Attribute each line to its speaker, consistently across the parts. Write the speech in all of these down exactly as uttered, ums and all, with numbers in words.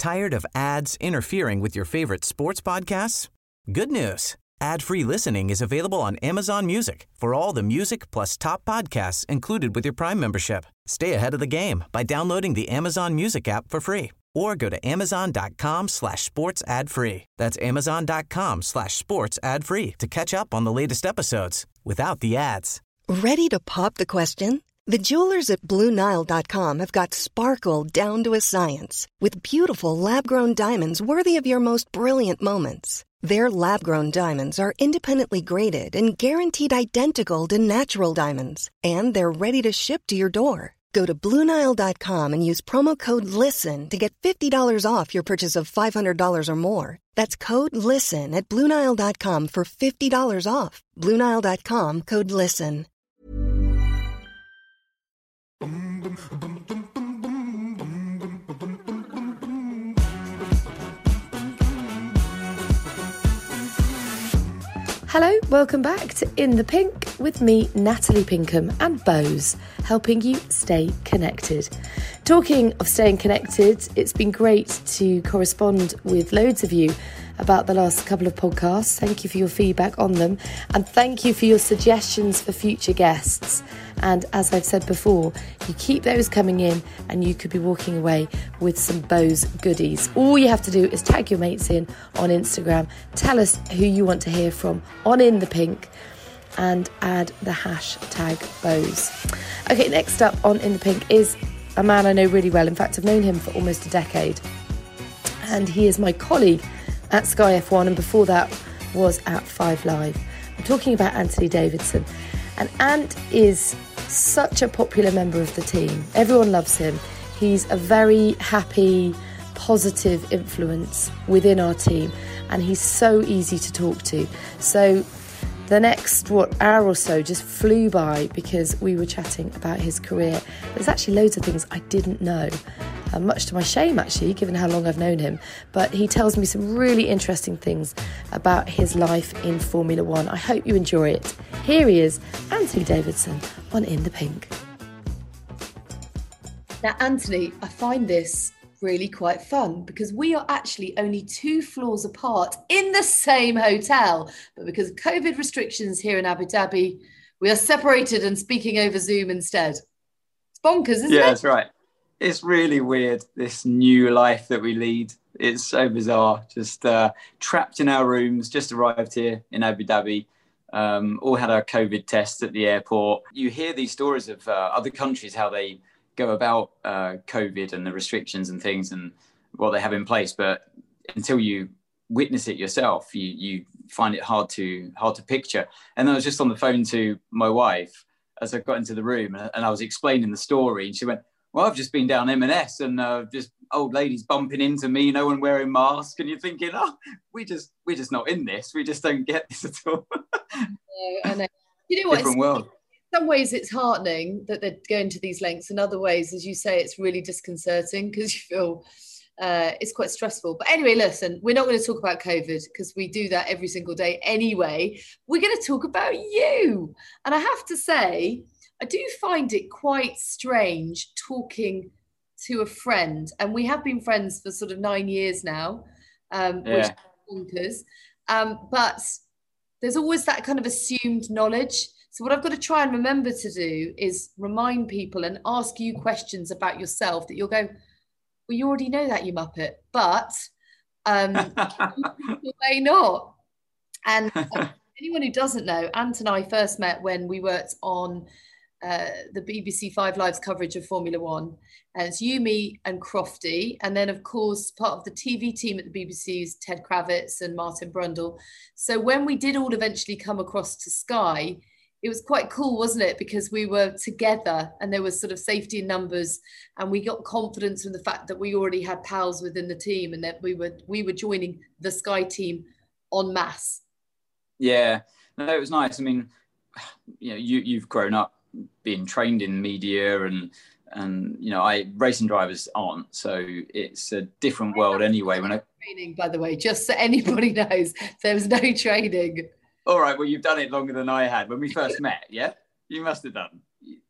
Speaker 1: Tired of ads interfering with your favorite sports podcasts? Good news. Ad-free listening is available on Amazon Music for all the music plus top podcasts included with your Prime membership. Stay ahead of the game by downloading the Amazon Music app for free or go to amazon.com slash sports ad free. That's amazon.com slash sports ad free to catch up on the latest episodes without the ads.
Speaker 2: Ready to pop the question? The jewelers at Blue Nile dot com have got sparkle down to a science with beautiful lab-grown diamonds worthy of your most brilliant moments. Their lab-grown diamonds are independently graded and guaranteed identical to natural diamonds, and they're ready to ship to your door. Go to Blue Nile dot com and use promo code LISTEN to get fifty dollars off your purchase of five hundred dollars or more. That's code LISTEN at Blue Nile dot com for fifty dollars off. Blue Nile dot com, code LISTEN.
Speaker 3: Hello, welcome back to In the Pink with me, Natalie Pinkham, and Bose, helping you stay connected. Talking of staying connected, it's been great to correspond with loads of you about the last couple of podcasts. Thank you for your feedback on them, and thank you for your suggestions for future guests. And as I've said before, you keep those coming in and you could be walking away with some Bose goodies. All you have to do is tag your mates in on Instagram, tell us who you want to hear from on In The Pink, and add the hashtag Bose. Okay, next up on In The Pink is a man I know really well. In fact, I've known him for almost a decade. And he is my colleague at Sky F one, and before that was at Five Live. I'm talking about Anthony Davidson. And Ant is such a popular member of the team. Everyone loves him. He's a very happy, positive influence within our team, and he's so easy to talk to. So the next, what, hour or so just flew by because we were chatting about his career. There's actually loads of things I didn't know, uh, much to my shame, actually, given how long I've known him. But he tells me some really interesting things about his life in Formula One. I hope you enjoy it. Here he is, Anthony Davidson on In The Pink. Now, Anthony, I find this really quite fun because we are actually only two floors apart in the same hotel, but because of COVID restrictions here in Abu Dhabi, we are separated and speaking over Zoom instead. It's bonkers, isn't
Speaker 4: yeah,
Speaker 3: it?
Speaker 4: Yeah, that's right. It's really weird, this new life that we lead. It's so bizarre, just uh, trapped in our rooms, just arrived here in Abu Dhabi, um, all had our COVID tests at the airport. You hear these stories of uh, other countries, how they go about uh, COVID and the restrictions and things and what they have in place. But until you witness it yourself, you you find it hard to hard to picture. And I was just on the phone to my wife as I got into the room, and, and I was explaining the story, and she went, well, I've just been down M and S and uh, just old ladies bumping into me, no one wearing masks. And you're thinking, oh, we just, we're just not in this. We just don't get this at all.
Speaker 3: No, I know. You know what?
Speaker 4: Different world.
Speaker 3: In some ways it's heartening that they're going to these lengths. In other ways, as you say, it's really disconcerting because you feel uh, it's quite stressful. But anyway, listen, we're not going to talk about COVID because we do that every single day anyway. We're going to talk about you. And I have to say, I do find it quite strange talking to a friend. And we have been friends for sort of nine years now, um,
Speaker 4: yeah.
Speaker 3: which bonkers. Um, but there's always that kind of assumed knowledge. So what I've got to try and remember to do is remind people and ask you questions about yourself that you'll go, well, you already know that, you muppet, but um, you may not. And uh, anyone who doesn't know, Ant and I first met when we worked on uh, the B B C Five Live's coverage of Formula One. And it's you, me and Crofty. And then, of course, part of the T V team at the B B C is Ted Kravitz and Martin Brundle. So when we did all eventually come across to Sky, it was quite cool, wasn't it? Because we were together and there was sort of safety in numbers, and we got confidence from the fact that we already had pals within the team and that we were we were joining the Sky team en masse.
Speaker 4: Yeah, no, it was nice. I mean, you know, you you've grown up being trained in media, and and you know, I racing drivers aren't, so it's a different world anyway. When I
Speaker 3: training, by the way, just so anybody knows, there was no training.
Speaker 4: All right, well, you've done it longer than I had when we first met. Yeah, you must have done.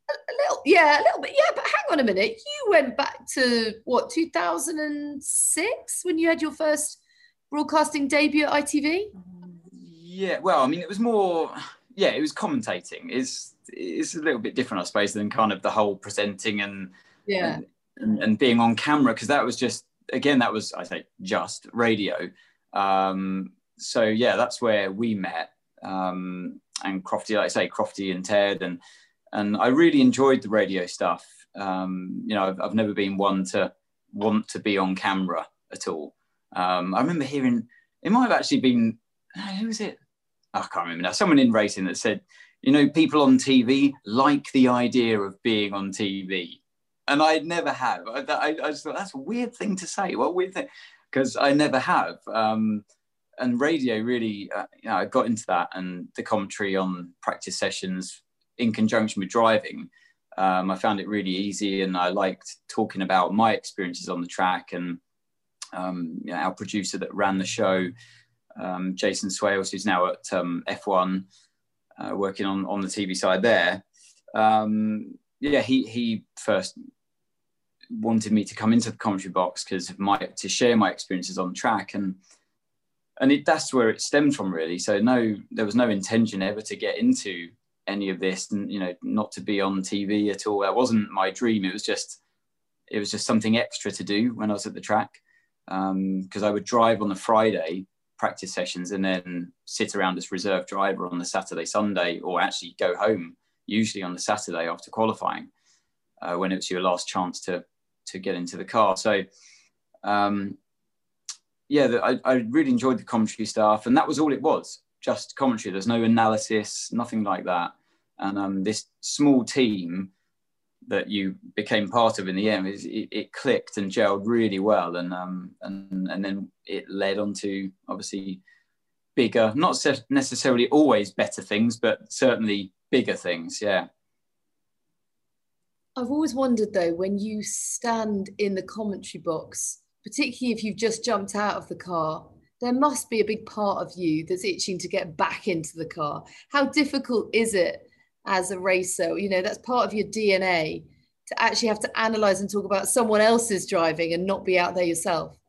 Speaker 3: A little, yeah, a little bit. Yeah, but hang on a minute. You went back to what, two thousand six when you had your first broadcasting debut at I T V?
Speaker 4: Yeah, well, I mean, it was more, yeah, it was commentating. It's it's a little bit different, I suppose, than kind of the whole presenting and
Speaker 3: yeah
Speaker 4: and, and, and being on camera, because that was just, again, that was, I say, just radio. Um, so yeah, that's where we met. Um, and Crofty, like I say, Crofty and Ted, and and I really enjoyed the radio stuff. Um, you know, I've, I've never been one to want to be on camera at all. Um, I remember hearing, it might have actually been, who was it? I can't remember now. Someone in racing that said, you know, people on T V like the idea of being on T V. And I never have. I, I, I just thought, that's a weird thing to say. What weird thing? Because I never have. Um, and radio really, uh, you know, I got into that, and the commentary on practice sessions in conjunction with driving. Um, I found it really easy, and I liked talking about my experiences on the track. And um, you know, our producer that ran the show, um, Jason Swales, who's now at um, F one, uh, working on, on the T V side there. Um, yeah, he he first wanted me to come into the commentary box because of my to share my experiences on the track, and and it, that's where it stemmed from, really. So no, there was no intention ever to get into any of this, and you know, not to be on T V at all. That wasn't my dream. It was just it was just something extra to do when I was at the track, because um, I would drive on the Friday practice sessions and then sit around as reserve driver on the Saturday, Sunday, or actually go home usually on the Saturday after qualifying, uh, when it was your last chance to to get into the car. So um, yeah, the, I, I really enjoyed the commentary stuff, and that was all it was, just commentary. There's no analysis, nothing like that. And um, this small team that you became part of in the end, it, it clicked and gelled really well. And, um, and, and then it led on to obviously bigger, not necessarily always better things, but certainly bigger things. Yeah.
Speaker 3: I've always wondered though, when you stand in the commentary box, particularly if you've just jumped out of the car, there must be a big part of you that's itching to get back into the car. How difficult is it as a racer? You know, that's part of your D N A, to actually have to analyze and talk about someone else's driving and not be out there yourself.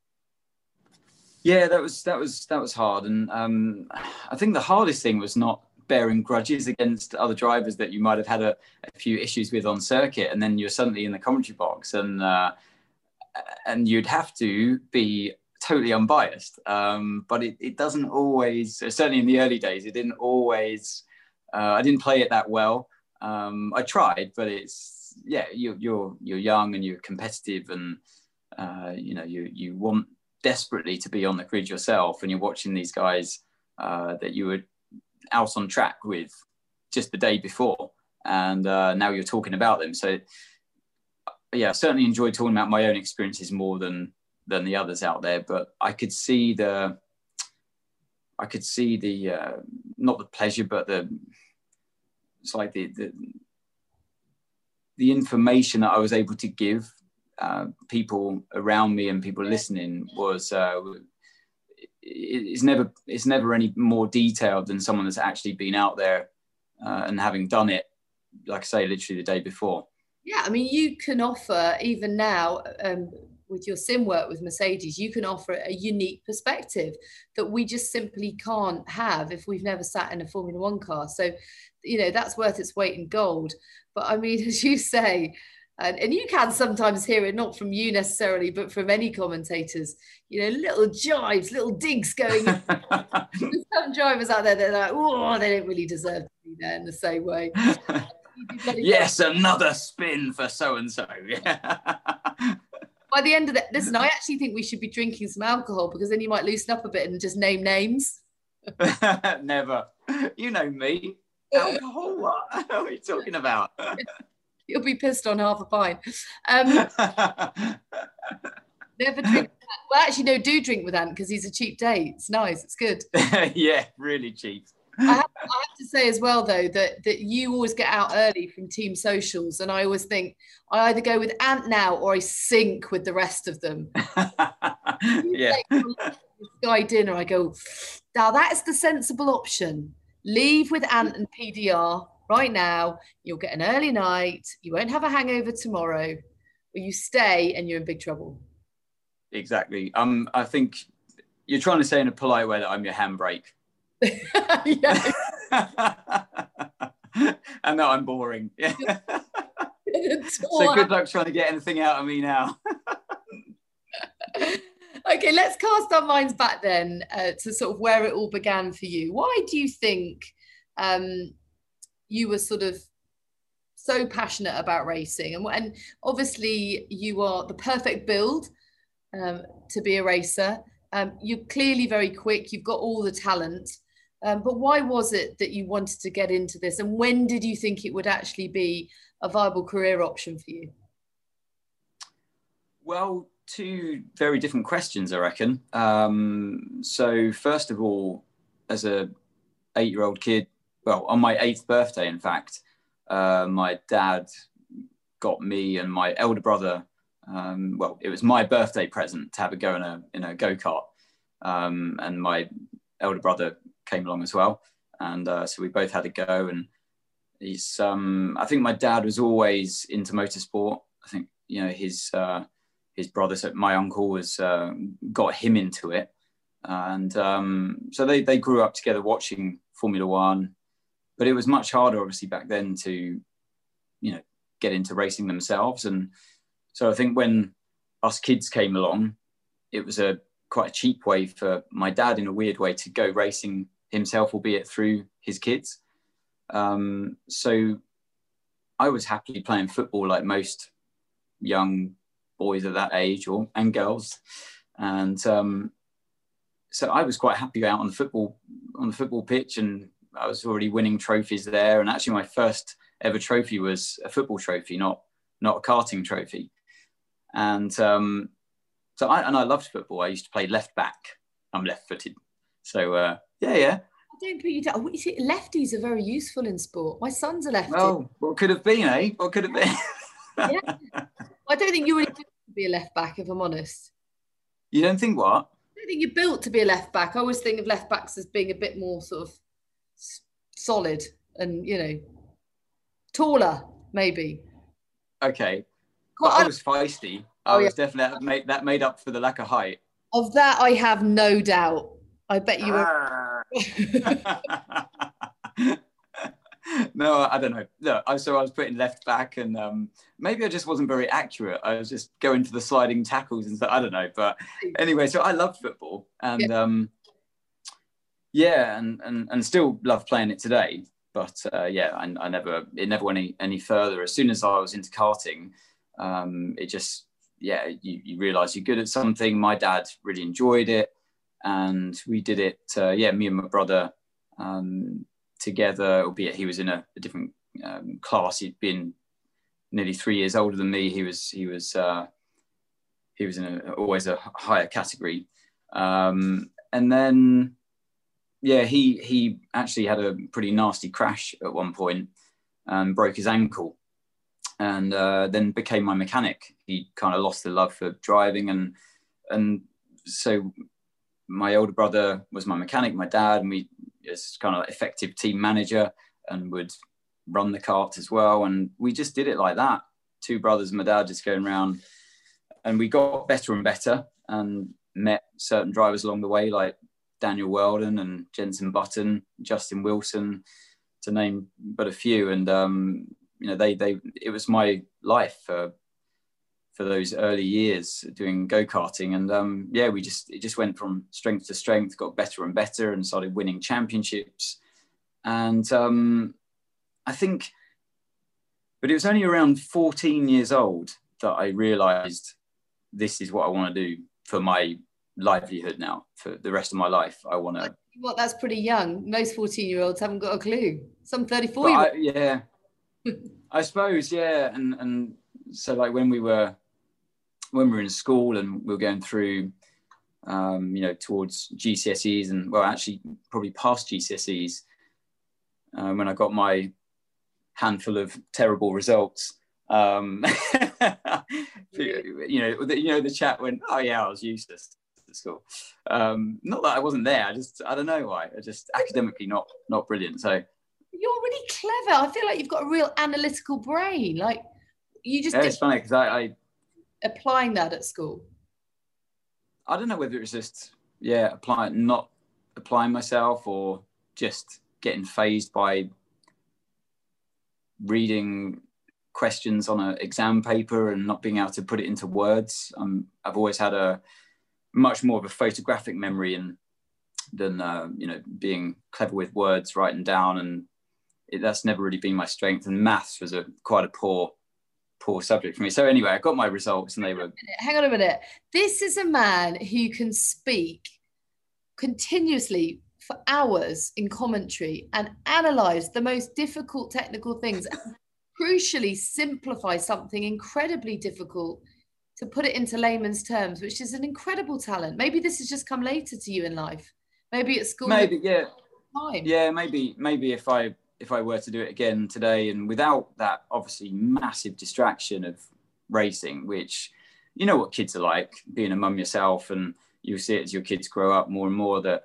Speaker 4: Yeah, that was that was that was hard, and um, I think the hardest thing was not bearing grudges against other drivers that you might have had a, a few issues with on circuit, and then you're suddenly in the commentary box, and uh, and you'd have to be totally unbiased. Um, but it, it doesn't always, certainly in the early days, it didn't always. Uh, I didn't play it that well. Um, I tried, but it's yeah, you, you're you're young and you're competitive, and uh, you know you you want desperately to be on the grid yourself, and you're watching these guys uh, that you were out on track with just the day before, and uh, now you're talking about them. So yeah, I certainly enjoyed talking about my own experiences more than than the others out there. But I could see the I could see the uh, not the pleasure, but the it's like the, the the information that I was able to give uh, people around me and people listening was uh, it's never it's never any more detailed than someone that's actually been out there uh, and having done it, like I say, literally the day before.
Speaker 3: Yeah, I mean, you can offer, even now, um, with your sim work with Mercedes, you can offer a unique perspective that we just simply can't have if we've never sat in a Formula One car. So, you know, that's worth its weight in gold. But I mean, as you say, and, and you can sometimes hear it, not from you necessarily, but from any commentators, you know, little jibes, little digs going. There's some drivers out there that are like, oh, they don't really deserve to be there in the same way.
Speaker 4: Yes, another spin for so-and-so. Yeah.
Speaker 3: By the end of that, listen, I actually think we should be drinking some alcohol, because then you might loosen up a bit and just name names.
Speaker 4: Never. You know me. Alcohol? What are you talking about?
Speaker 3: You'll be pissed on half a pint. Um, never drink. Well, actually, no, do drink with Ant, because he's a cheap date. It's nice. It's good.
Speaker 4: Yeah, really cheap.
Speaker 3: I, have, I have to say as well, though, that, that you always get out early from team socials, and I always think I either go with Ant now or I sync with the rest of them.
Speaker 4: Yeah.
Speaker 3: Sky dinner, I go, now that's the sensible option. Leave with Ant and P D R, right now, you'll get an early night, you won't have a hangover tomorrow, or you stay and you're in big trouble.
Speaker 4: Exactly. Um, I think you're trying to say in a polite way that I'm your handbrake.
Speaker 3: Yeah.
Speaker 4: And that I'm boring. Yeah. So good luck trying to get anything out of me now.
Speaker 3: Okay, let's cast our minds back then uh, to sort of where it all began for you. Why do you think um, you were sort of so passionate about racing? And, and obviously you are the perfect build um, to be a racer. Um, you're clearly very quick. You've got all the talent. Um, but why was it that you wanted to get into this? And when did you think it would actually be a viable career option for you?
Speaker 4: Well, two very different questions, I reckon. Um, so first of all, as a eight-year-old kid, well, on my eighth birthday, in fact, uh, my dad got me and my elder brother, um, well, it was my birthday present to have a go in a, in a go-kart. Um, and my elder brother came along as well. And uh, so we both had a go. And he's, um, I think my dad was always into motorsport. I think, you know, his, uh, his brother, so my uncle was, uh, got him into it. And um, so they, they grew up together watching Formula One, but it was much harder obviously back then to, you know, get into racing themselves. And so I think when us kids came along, it was a quite a cheap way for my dad in a weird way to go racing himself, albeit through his kids. Um, so I was happily playing football like most young boys of that age, or and girls. And um, so I was quite happy out on the football on the football pitch, and I was already winning trophies there. And actually my first ever trophy was a football trophy, not not a karting trophy. And um, so I and I loved football. I used to play left back. I'm left footed. So uh, yeah, yeah.
Speaker 3: I don't put you down. What you see, lefties are very useful in sport. My son's a lefty.
Speaker 4: Well, what could have been, eh? What could have been?
Speaker 3: Yeah. I don't think you're really built to be a left back, if I'm honest.
Speaker 4: You don't think what?
Speaker 3: I don't think you're built to be a left back. I always think of left backs as being a bit more sort of solid and, you know, taller, maybe.
Speaker 4: Okay.
Speaker 3: Well,
Speaker 4: but I,
Speaker 3: I
Speaker 4: was feisty. I
Speaker 3: oh,
Speaker 4: was
Speaker 3: yeah.
Speaker 4: definitely made, that made up for the lack of height.
Speaker 3: Of that, I have no doubt. I bet you were.
Speaker 4: No, I don't know. No, I, so I was putting left back, and um, maybe I just wasn't very accurate. I was just going for the sliding tackles and stuff. I don't know. But anyway, so I loved football, and yeah, um, yeah and, and and still love playing it today. But uh, yeah, I, I never it never went any, any further. As soon as I was into karting, um, it just yeah, you, you realise you're good at something. My dad really enjoyed it, and we did it. Uh, yeah, me and my brother. Um, together, albeit he was in a, a different um, class. He'd been nearly three years older than me. He was he was uh, he was in a, always a higher category. Um, and then, yeah, he he actually had a pretty nasty crash at one point and broke his ankle, and uh, then became my mechanic. He kind of lost the love for driving, and and so my older brother was my mechanic, my dad, and we as kind of effective team manager, and would run the kart as well. And we just did it like that. Two brothers and my dad just going around, and we got better and better and met certain drivers along the way, like Daniel Weldon and Jenson Button, Justin Wilson, to name but a few. And, um, you know, they, they, it was my life for, for those early years doing go-karting. And um, yeah, we just, it just went from strength to strength, got better and better, and started winning championships. And um, I think, but it was only around fourteen years old that I realized this is what I want to do for my livelihood now, for the rest of my life. I want to.
Speaker 3: Well, that's pretty young. Most fourteen year olds haven't got a clue. Some thirty-four year olds.
Speaker 4: Yeah, I suppose. Yeah. And, and so like when we were, when we were in school and we were going through, um, you know, towards G C S Es, and well, actually probably past G C S Es, uh, when I got my handful of terrible results, um, you know, the, you know, the chat went, oh yeah, I was useless at school. Um, not that I wasn't there. I just, I don't know why. I just academically not, not brilliant. So
Speaker 3: You're really clever. I feel like you've got a real analytical brain. Like you just
Speaker 4: Yeah, it's funny because I, I
Speaker 3: applying that at school.
Speaker 4: I don't know whether it's just yeah applying not applying myself or just getting fazed by reading questions on an exam paper and not being able to put it into words. Um, I've always had a much more of a photographic memory and than uh, you know being clever with words, writing down, and it, that's never really been my strength. And maths was a quite a poor poor subject for me. So anyway, I got my results and they were...
Speaker 3: Hang on a minute. This is a man who can speak continuously for hours in commentary and analyze the most difficult technical things, and crucially simplify something incredibly difficult to put it into layman's terms, which is an incredible talent. Maybe this has just come later to you in life. Maybe at school.
Speaker 4: Maybe, yeah.
Speaker 3: Time.
Speaker 4: Yeah, maybe, maybe if I if I were to do it again today, and without that obviously massive distraction of racing, which you know what kids are like, being a mum yourself, and you see it as your kids grow up more and more, that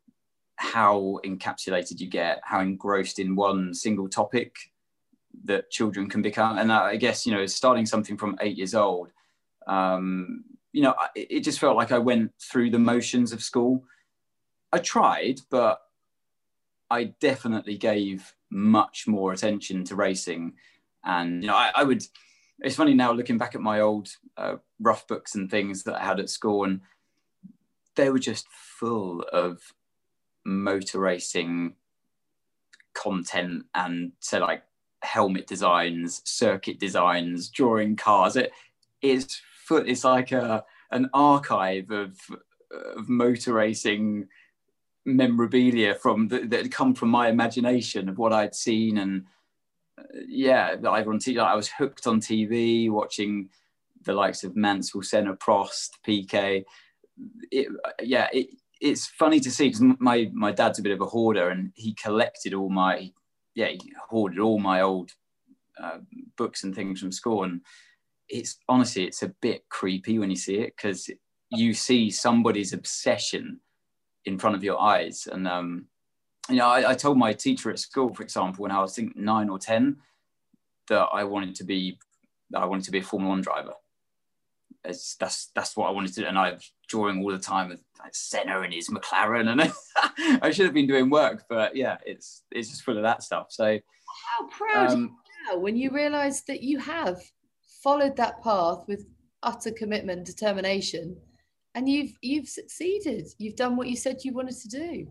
Speaker 4: how encapsulated you get, how engrossed in one single topic that children can become. And I guess, you know, starting something from eight years old, um, you know, it, it just felt like I went through the motions of school. I tried, but I definitely gave much more attention to racing. And, you know, I, I would, it's funny now looking back at my old uh, rough books and things that I had at school, and they were just full of motor racing content, and so like helmet designs, circuit designs, drawing cars. It is it's like a an archive of of motor racing memorabilia from the, that had come from my imagination of what I'd seen. And uh, yeah, either on T V, like I was hooked on T V watching the likes of Mansell, Senna, Prost, P K. It, yeah, it, it's funny to see because my my dad's a bit of a hoarder, and he collected all my yeah he hoarded all my old uh, books and things from school. And it's honestly it's a bit creepy when you see it, because you see somebody's obsession in front of your eyes. And um you know I, I told my teacher at school, for example, when I was I think nine or ten, that I wanted to be that I wanted to be a Formula One driver. It's, that's that's what I wanted to do. And I was drawing all the time with like Senna and his McLaren, and I should have been doing work, but yeah, it's it's just full of that stuff. So
Speaker 3: how proud
Speaker 4: um,
Speaker 3: are you now when you realize that you have followed that path with utter commitment, determination, and you've you've succeeded. You've done what you said you wanted to do.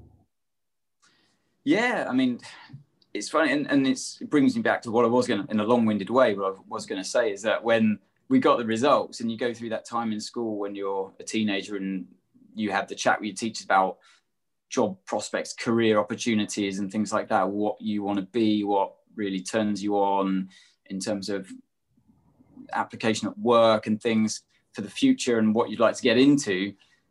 Speaker 4: Yeah, I mean, it's funny, and, and it's, it brings me back to what I was going to, in a long-winded way, what I was going to say is that when we got the results, and you go through that time in school when you're a teenager, and you have the chat with your teachers about job prospects, career opportunities, and things like that, what you want to be, what really turns you on in terms of application at work and things for the future and what you'd like to get into.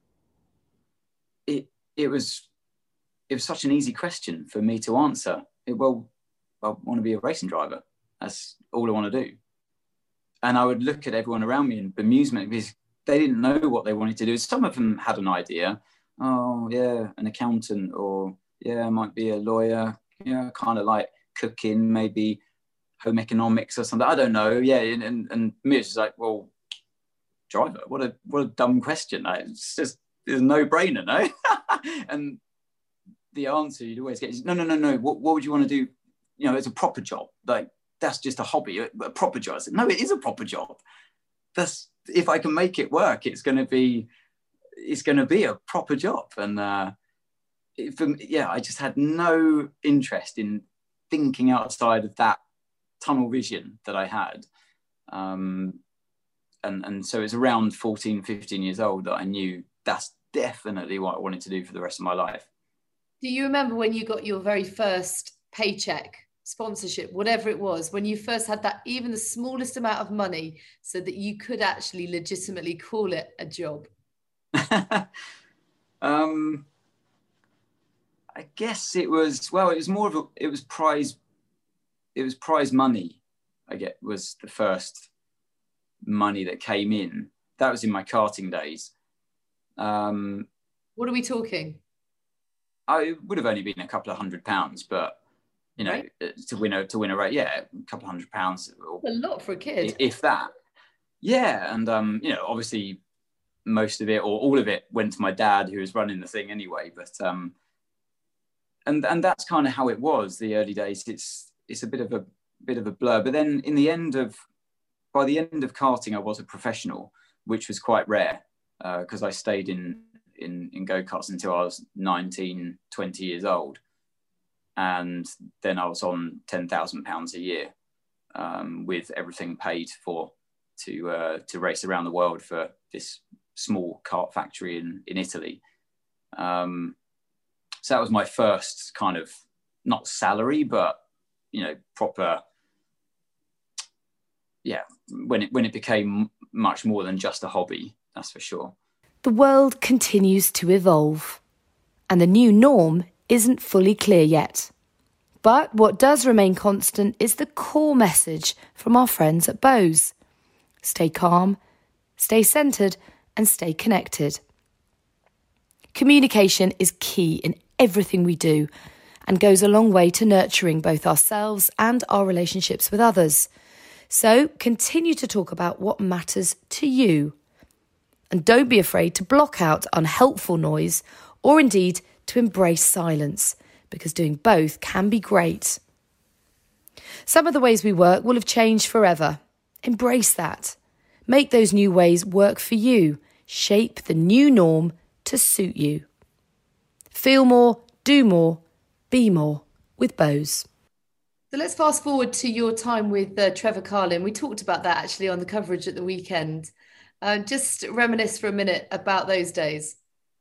Speaker 4: It it was it was such an easy question for me to answer. It, well, I want to be a racing driver. That's all I want to do. And I would look at everyone around me in bemusement, because they didn't know what they wanted to do. Some of them had an idea. Oh, yeah, an accountant, or yeah, I might be a lawyer. Yeah, kind of like cooking, maybe home economics or something. I don't know. Yeah, and and, and me, it's just like, well, driver. What a what a dumb question. Like, it's just it's a no-brainer, no? And the answer you'd always get is no, no, no, no. What what would you want to do? You know, it's a proper job. Like, that's just a hobby, a proper job. I said, no, it is a proper job. That's, if I can make it work, it's going to be, it's going to be a proper job. And uh, it, for, yeah, I just had no interest in thinking outside of that tunnel vision that I had. Um, and, and so it's around fourteen, fifteen years old that I knew that's definitely what I wanted to do for the rest of my life.
Speaker 3: Do you remember when you got your very first paycheck, sponsorship, whatever it was, when you first had that, even the smallest amount of money, so that you could actually legitimately call it a job?
Speaker 4: um, I guess it was, well, it was more of a, it was prize, it was prize money, I get, was the first money that came in. That was in my karting days. Um,
Speaker 3: what are we talking?
Speaker 4: I, it would have only been a couple of hundred pounds, but you know,
Speaker 3: right.
Speaker 4: to win a to win a race. Yeah, a couple of hundred pounds. Or,
Speaker 3: a lot for a kid,
Speaker 4: if that. Yeah, and um, you know, obviously most of it or all of it went to my dad, who was running the thing anyway. But um, and and that's kind of how it was the early days. It's it's a bit of a bit of a blur. But then in the end of by the end of karting, I was a professional, which was quite rare because uh, I stayed in in in go-karts until I was nineteen, twenty years old, and then I was on ten thousand pounds a year um, with everything paid for to uh, to race around the world for this small kart factory in in Italy. Um, so that was my first kind of not salary, but you know, proper. Yeah, when it when it became much more than just a hobby, that's for sure.
Speaker 3: The world continues to evolve, and the new norm isn't fully clear yet. But what does remain constant is the core message from our friends at Bose. Stay calm, stay centred, and stay connected. Communication is key in everything we do and goes a long way to nurturing both ourselves and our relationships with others. So continue to talk about what matters to you. And don't be afraid to block out unhelpful noise or indeed to embrace silence, because doing both can be great. Some of the ways we work will have changed forever. Embrace that. Make those new ways work for you. Shape the new norm to suit you. Feel more, do more, be more with Bose. So let's fast forward to your time with uh, Trevor Carlin. We talked about that actually on the coverage at the weekend. Uh, just reminisce for a minute about those days.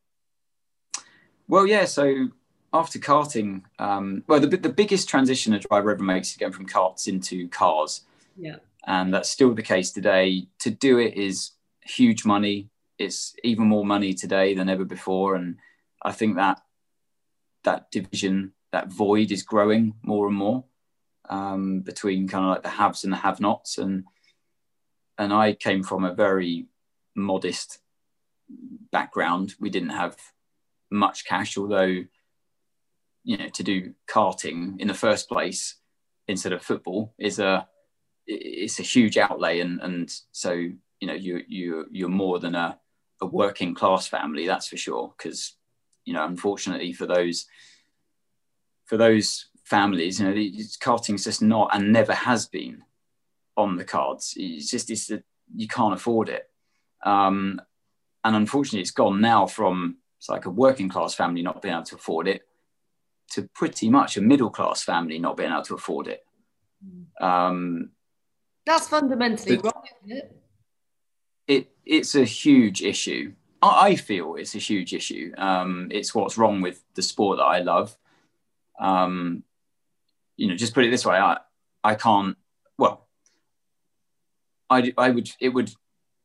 Speaker 4: Well, yeah, so after karting, um, well, the, the biggest transition a driver ever makes is going from karts into cars.
Speaker 3: Yeah.
Speaker 4: And that's still the case today. To do it is huge money. It's even more money today than ever before. And I think that that division, that void is growing more and more um, between kind of like the haves and the have-nots. And, and I came from a very modest background. We didn't have much cash, although, you know, to do karting in the first place instead of football is a, it's a huge outlay. And, and so, you know, you, you, you're more than a, a working class family, that's for sure. Because, you know, unfortunately for those, for those families, you know, karting is just not, and never has been on the cards. It's just, it's that you can't afford it. Um, and unfortunately it's gone now from, it's like a working class family not being able to afford it to pretty much a middle class family not being able to afford it. Um,
Speaker 3: That's fundamentally wrong, isn't it?
Speaker 4: It it's a huge issue. I, I feel it's a huge issue. Um, it's what's wrong with the sport that I love. Um, you know, just put it this way: I I can't. Well, I I would it would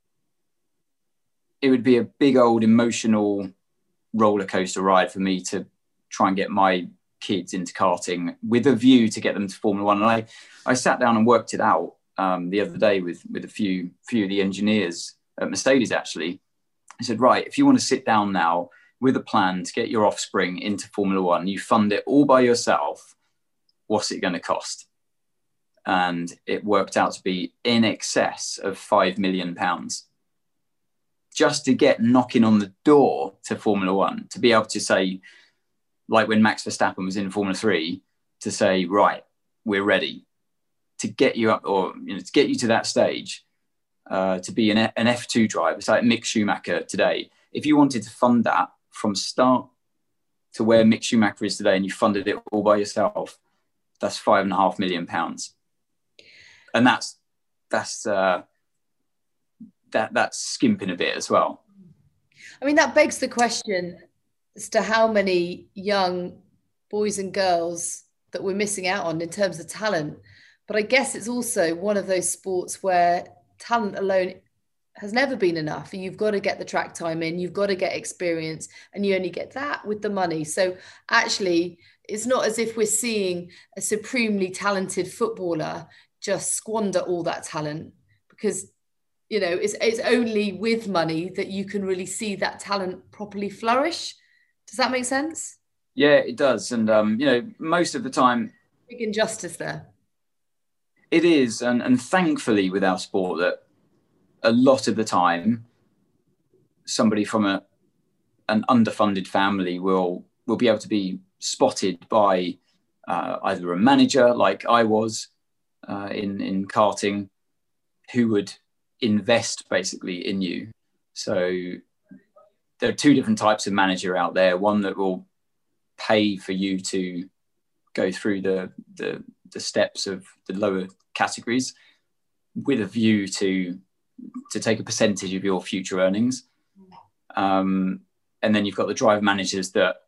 Speaker 4: it would be a big old emotional roller coaster ride for me to try and get my kids into karting with a view to get them to Formula One. And I I sat down and worked it out um, the other day with with a few few of the engineers at Mercedes. Actually, I said, right, if you want to sit down now with a plan to get your offspring into Formula One, you fund it all by yourself, what's it going to cost? And it worked out to be in excess of five million pounds just to get knocking on the door to Formula One, to be able to say, like when Max Verstappen was in Formula Three, to say, right, we're ready to get you up, or you know, to get you to that stage, uh, to be an, an F two driver. It's like Mick Schumacher today. If you wanted to fund that from start to where Mick Schumacher is today, and you funded it all by yourself, that's five and a half million pounds, and that's that's uh, that that's skimping a bit as well.
Speaker 3: I mean, that begs the question as to how many young boys and girls that we're missing out on in terms of talent. But I guess it's also one of those sports where talent alone has never been enough. You've got to get the track time in, you've got to get experience, and you only get that with the money. So actually, it's not as if we're seeing a supremely talented footballer just squander all that talent, because, you know, it's, it's only with money that you can really see that talent properly flourish. Does that make sense?
Speaker 4: Yeah, it does. And, um, you know, most of the time,
Speaker 3: Big injustice there.
Speaker 4: It is, and, and thankfully with our sport, that a lot of the time, somebody from a an underfunded family will will be able to be spotted by uh, either a manager, like I was uh, in in karting, who would invest basically in you. So there are two different types of manager out there. One that will pay for you to go through the the, the steps of the lower categories with a view to to take a percentage of your future earnings. Um, and then you've got the driver managers that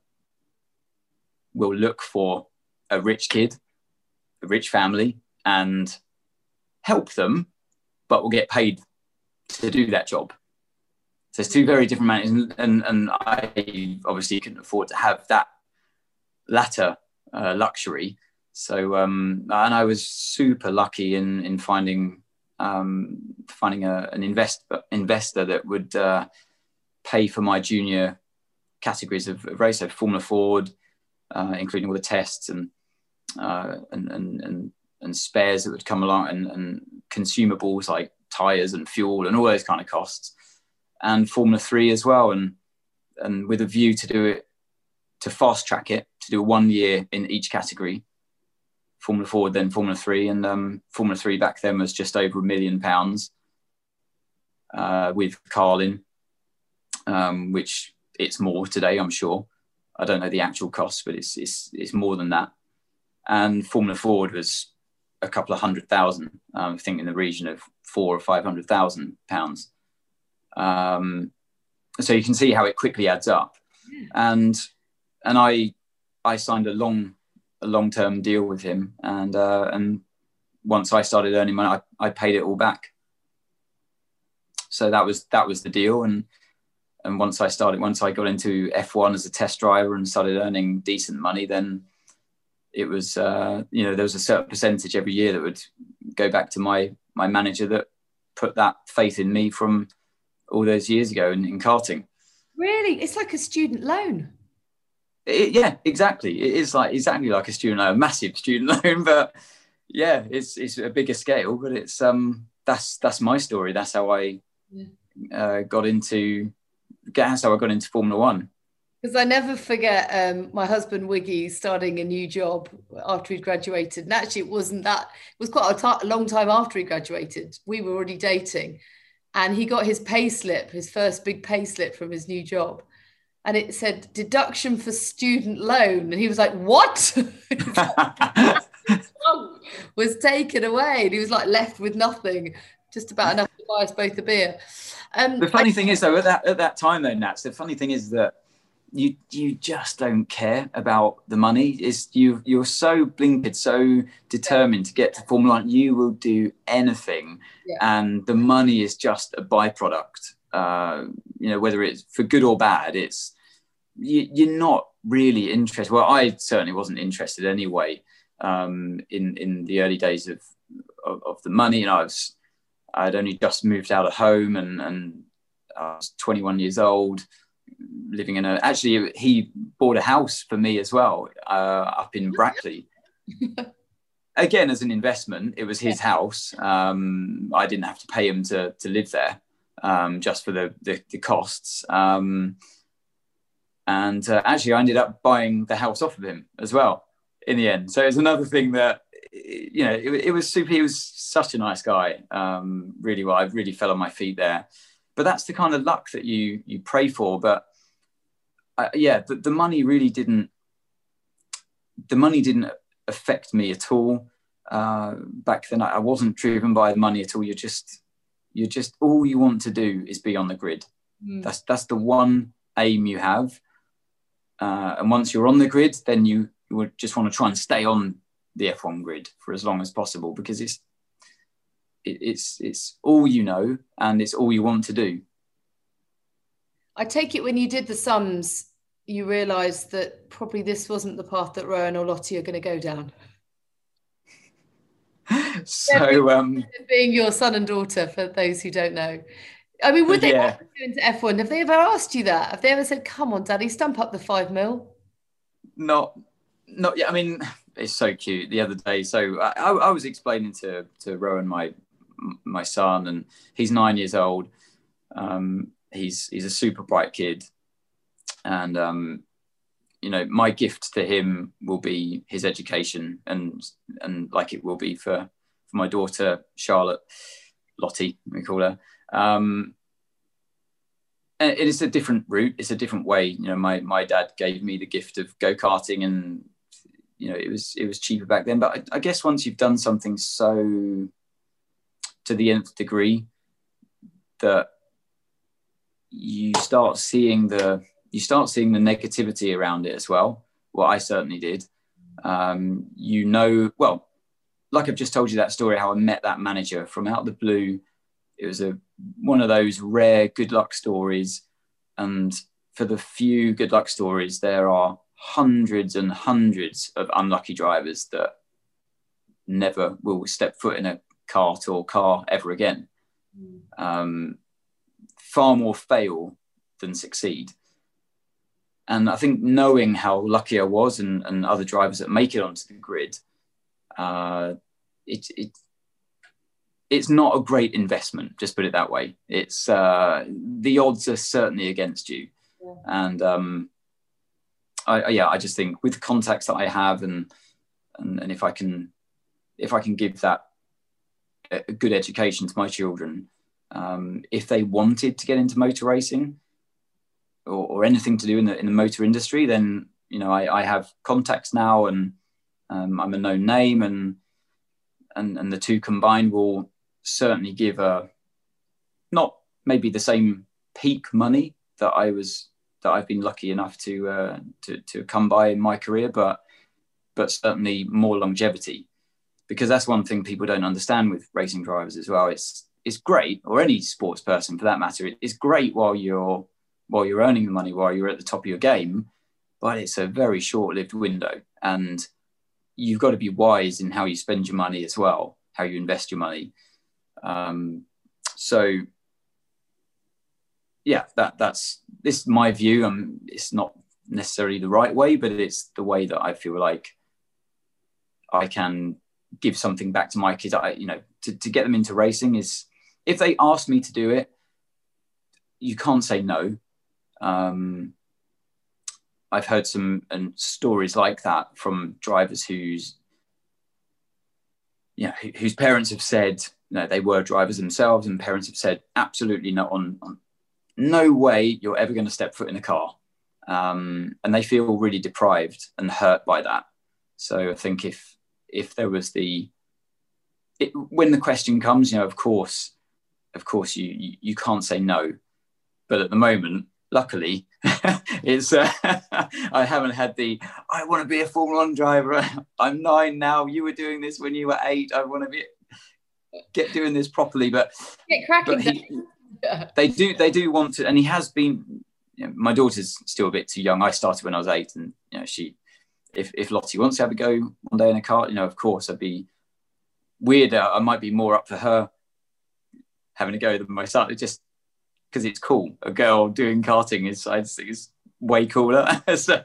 Speaker 4: will look for a rich kid, a rich family, and help them, but will get paid to do that job. So it's two very different managers, and, and, and I obviously couldn't afford to have that latter uh, luxury. So, um, and I was super lucky in in finding um, finding a, an invest, investor that would uh, pay for my junior categories of, of race, so Formula Ford, uh, including all the tests and, uh, and and and and spares that would come along, and, and consumables like tires and fuel and all those kind of costs, and Formula Three as well, and and with a view to do it, to fast track it, to do one year in each category. Formula Ford, then Formula Three, and um, Formula Three back then was just over a million pounds uh, with Carlin, um, which it's more today, I'm sure. I don't know the actual cost, but it's it's it's more than that. And Formula Ford was a couple of hundred thousand, um, I think in the region of four or five hundred thousand pounds. Um, so you can see how it quickly adds up. Yeah. And and I I signed a long. a long-term deal with him, and uh, and once I started earning money, I, I paid it all back. So that was that was the deal, and and once I started, once I got into F one as a test driver and started earning decent money, then it was uh, you know there was a certain percentage every year that would go back to my my manager that put that faith in me from all those years ago in, in karting.
Speaker 3: Really, it's like a student loan.
Speaker 4: It, yeah, exactly. It is like exactly like a student loan, a massive student loan, but yeah, it's it's a bigger scale. But it's um that's that's my story. That's how I yeah. uh, got into that's how I got into Formula One.
Speaker 3: Because I never forget um, my husband Wiggy starting a new job after he'd graduated, and actually it wasn't that. It was quite a, t- a long time after he graduated. We were already dating, and he got his pay slip, his first big pay slip from his new job. And it said deduction for student loan. And he was like, what? was taken away. And he was like left with nothing, just about enough to buy us both a beer. Um,
Speaker 4: the funny
Speaker 3: I-
Speaker 4: thing is, though, at that, at that time, though, Nats, the funny thing is that you you just don't care about the money. It's, you, you're so blinkered, so determined to get to Formula One. You will do anything. Yeah. And the money is just a byproduct. Uh, you know, whether it's for good or bad, it's you, you're not really interested. Well, I certainly wasn't interested anyway. Um, in in the early days of of, of the money, and I was I'd only just moved out of home, and and I was twenty-one years old, living in a. Actually, he bought a house for me as well, uh, up in Brackley. Again, as an investment, it was his house. Um, I didn't have to pay him to to live there. Um, just for the, the, the costs. Um, and uh, actually, I ended up buying the house off of him as well in the end. So it's another thing that, you know, it, it was super. He was such a nice guy. Um, really well. I really fell on my feet there. But that's the kind of luck that you you pray for. But uh, yeah, the, the money really didn't, the money didn't affect me at all. Uh, back then, I, I wasn't driven by the money at all. You're just, You just all you want to do is be on the grid. Mm. That's that's the one aim you have. Uh, and once you're on the grid, then you, you would just want to try and stay on the F one grid for as long as possible, because it's it, it's it's all you know, and it's all you want to do.
Speaker 3: I take it when you did the sums, you realised that probably this wasn't the path that Rowan or Lottie are going to go down.
Speaker 4: So um
Speaker 3: being your son and daughter, for those who don't know, I mean, would they
Speaker 4: yeah.
Speaker 3: ever go into F one? Have they ever asked you that? Have they ever said, come on, Daddy, stump up the five mil?
Speaker 4: Not not yet. I mean, it's so cute. The other day, so I, I was explaining to to Rowan, my my son, and he's nine years old. Um, he's he's a super bright kid, and um, you know, my gift to him will be his education, and and like it will be for for my daughter Charlotte, Lottie, we call her. Um, and it is a different route. It's a different way. You know, my my dad gave me the gift of go-karting, and you know, it was it was cheaper back then. But I, I guess once you've done something so to the nth degree, that you start seeing the you start seeing the negativity around it as well. Well, I certainly did. Um, you know, well, like I've just told you that story, how I met that manager from out of the blue. It was a one of those rare good luck stories. And for the few good luck stories, there are hundreds and hundreds of unlucky drivers that never will step foot in a kart or car ever again. Mm. Um, far more fail than succeed. And I think knowing how lucky I was, and, and other drivers that make it onto the grid, uh, it, it it's not a great investment, just put it that way. It's uh, the odds are certainly against you. Yeah. And um, I, yeah, I just think with the contacts that I have, and, and and if I can if I can give that a good education to my children, um, if they wanted to get into motor racing or, or anything to do in the in the motor industry, then you know I, I have contacts now, and um, I'm a known name, and and and the two combined will certainly give a not maybe the same peak money that I was that I've been lucky enough to uh, to to come by in my career, but but certainly more longevity, because that's one thing people don't understand with racing drivers as well. It's it's great, or any sports person for that matter. It's great while you're while you're earning the money, while you're at the top of your game, but it's a very short-lived window, and you've got to be wise in how you spend your money as well, how you invest your money. Um, so. Yeah, that that's this is my view. Um, it's not necessarily the right way, but it's the way that I feel like I can give something back to my kids. I, you know, to, to get them into racing is, if they ask me to do it, you can't say no. Um, I've heard some and stories like that from drivers whose, you know, whose parents have said, no, they were drivers themselves, and parents have said, absolutely not on, on no way you're ever going to step foot in a car. Um, and they feel really deprived and hurt by that. So I think if if there was the, it, when the question comes, you know, of course, of course you, you, you can't say no. But at the moment, luckily, it's uh, I haven't had the, I want to be a Formula One driver. I'm nine now. You were doing this when you were eight. I want to be, get doing this properly. But,
Speaker 3: get cracking.
Speaker 4: but he, they do they do want to, and he has been, you know, my daughter's still a bit too young. I started when I was eight, and you know, she if, if Lottie wants to have a go one day in a car, you know, of course I'd be weird. I might be more up for her having a go than my son. It's just because it's cool. A girl doing karting is, I just think, is way cooler. so,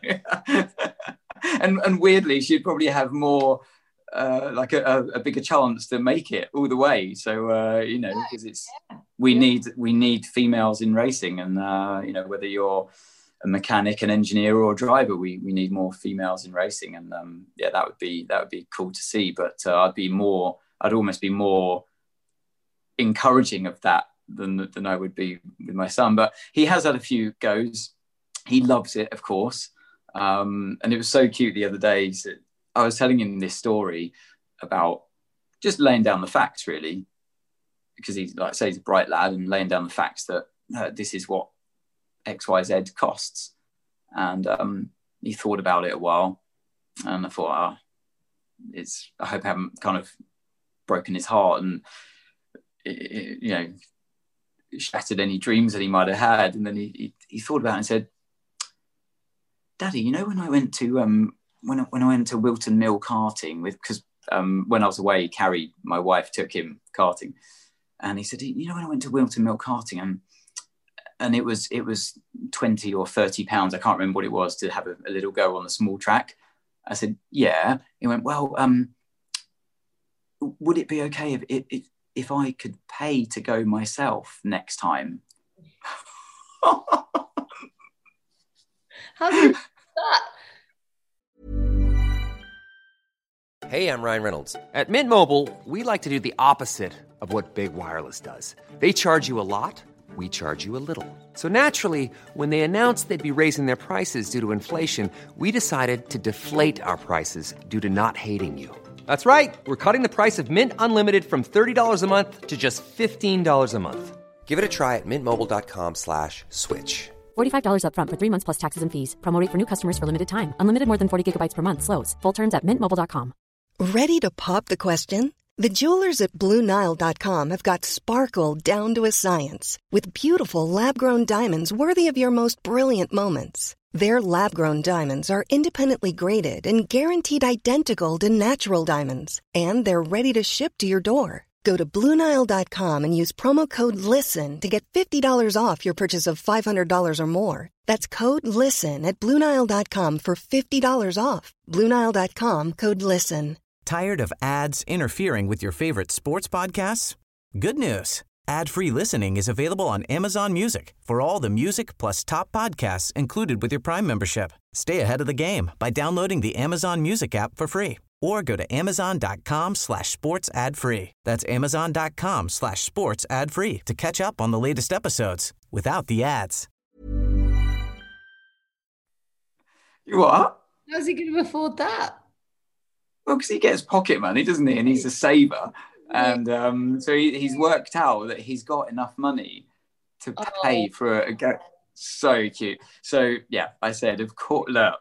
Speaker 4: and and weirdly, she'd probably have more uh, like a, a bigger chance to make it all the way. So uh, you know, because it's we need we need females in racing, and uh, you know, whether you're a mechanic, an engineer, or a driver, we we need more females in racing. And um, yeah, that would be that would be cool to see. But uh, I'd be more, I'd almost be more encouraging of that than than I would be with my son. But he has had a few goes. He loves it, of course. Um, and it was so cute the other day. So I was telling him this story about just laying down the facts, really, because he's, like I say, he's a bright lad, and laying down the facts that uh, this is what X Y Z costs. And um, he thought about it a while, and I thought, oh, it's, I hope I haven't kind of broken his heart and, you know, shattered any dreams that he might have had. And then he, he, he thought about it and said, Daddy, you know, when I went to um when I, when I went to Wilton Mill karting with, because um when I was away, Carrie, my wife, took him karting, and he said, you know, when I went to Wilton Mill karting, and and it was it was twenty or thirty pounds, I can't remember what it was, to have a, a little go on the small track. I said, yeah. He went, well, um, would it be okay if, if, if I could pay to go myself next time?
Speaker 3: How do you do that?
Speaker 5: Hey, I'm Ryan Reynolds. At Mint Mobile, we like to do the opposite of what Big Wireless does. They charge you a lot, we charge you a little. So naturally, when they announced they'd be raising their prices due to inflation, we decided to deflate our prices due to not hating you. That's right. We're cutting the price of Mint Unlimited from thirty dollars a month to just fifteen dollars a month. Give it a try at mintmobile.com slash switch.
Speaker 6: forty-five dollars up front for three months plus taxes and fees. Promo rate for new customers for limited time. Unlimited more than forty gigabytes per month. Slows full terms at mint mobile dot com.
Speaker 2: Ready to pop the question? The jewelers at Blue Nile dot com have got sparkle down to a science with beautiful lab-grown diamonds worthy of your most brilliant moments. Their lab-grown diamonds are independently graded and guaranteed identical to natural diamonds, and they're ready to ship to your door. Go to Blue Nile dot com and use promo code LISTEN to get fifty dollars off your purchase of five hundred dollars or more. That's code LISTEN at Blue Nile dot com for fifty dollars off. Blue Nile dot com, code LISTEN.
Speaker 1: Tired of ads interfering with your favorite sports podcasts? Good news. Ad-free listening is available on Amazon Music for all the music plus top podcasts included with your Prime membership. Stay ahead of the game by downloading the Amazon Music app for free or go to amazon.com slash sports ad free. That's amazon.com slash sports ad free to catch up on the latest episodes without the ads.
Speaker 4: You what?
Speaker 3: How's he going to afford that?
Speaker 4: Well, because he gets pocket money, doesn't he? And he's a saver. And um, so he, he's worked out that he's got enough money to pay oh. for a, a so cute. So yeah, I said, of course, look,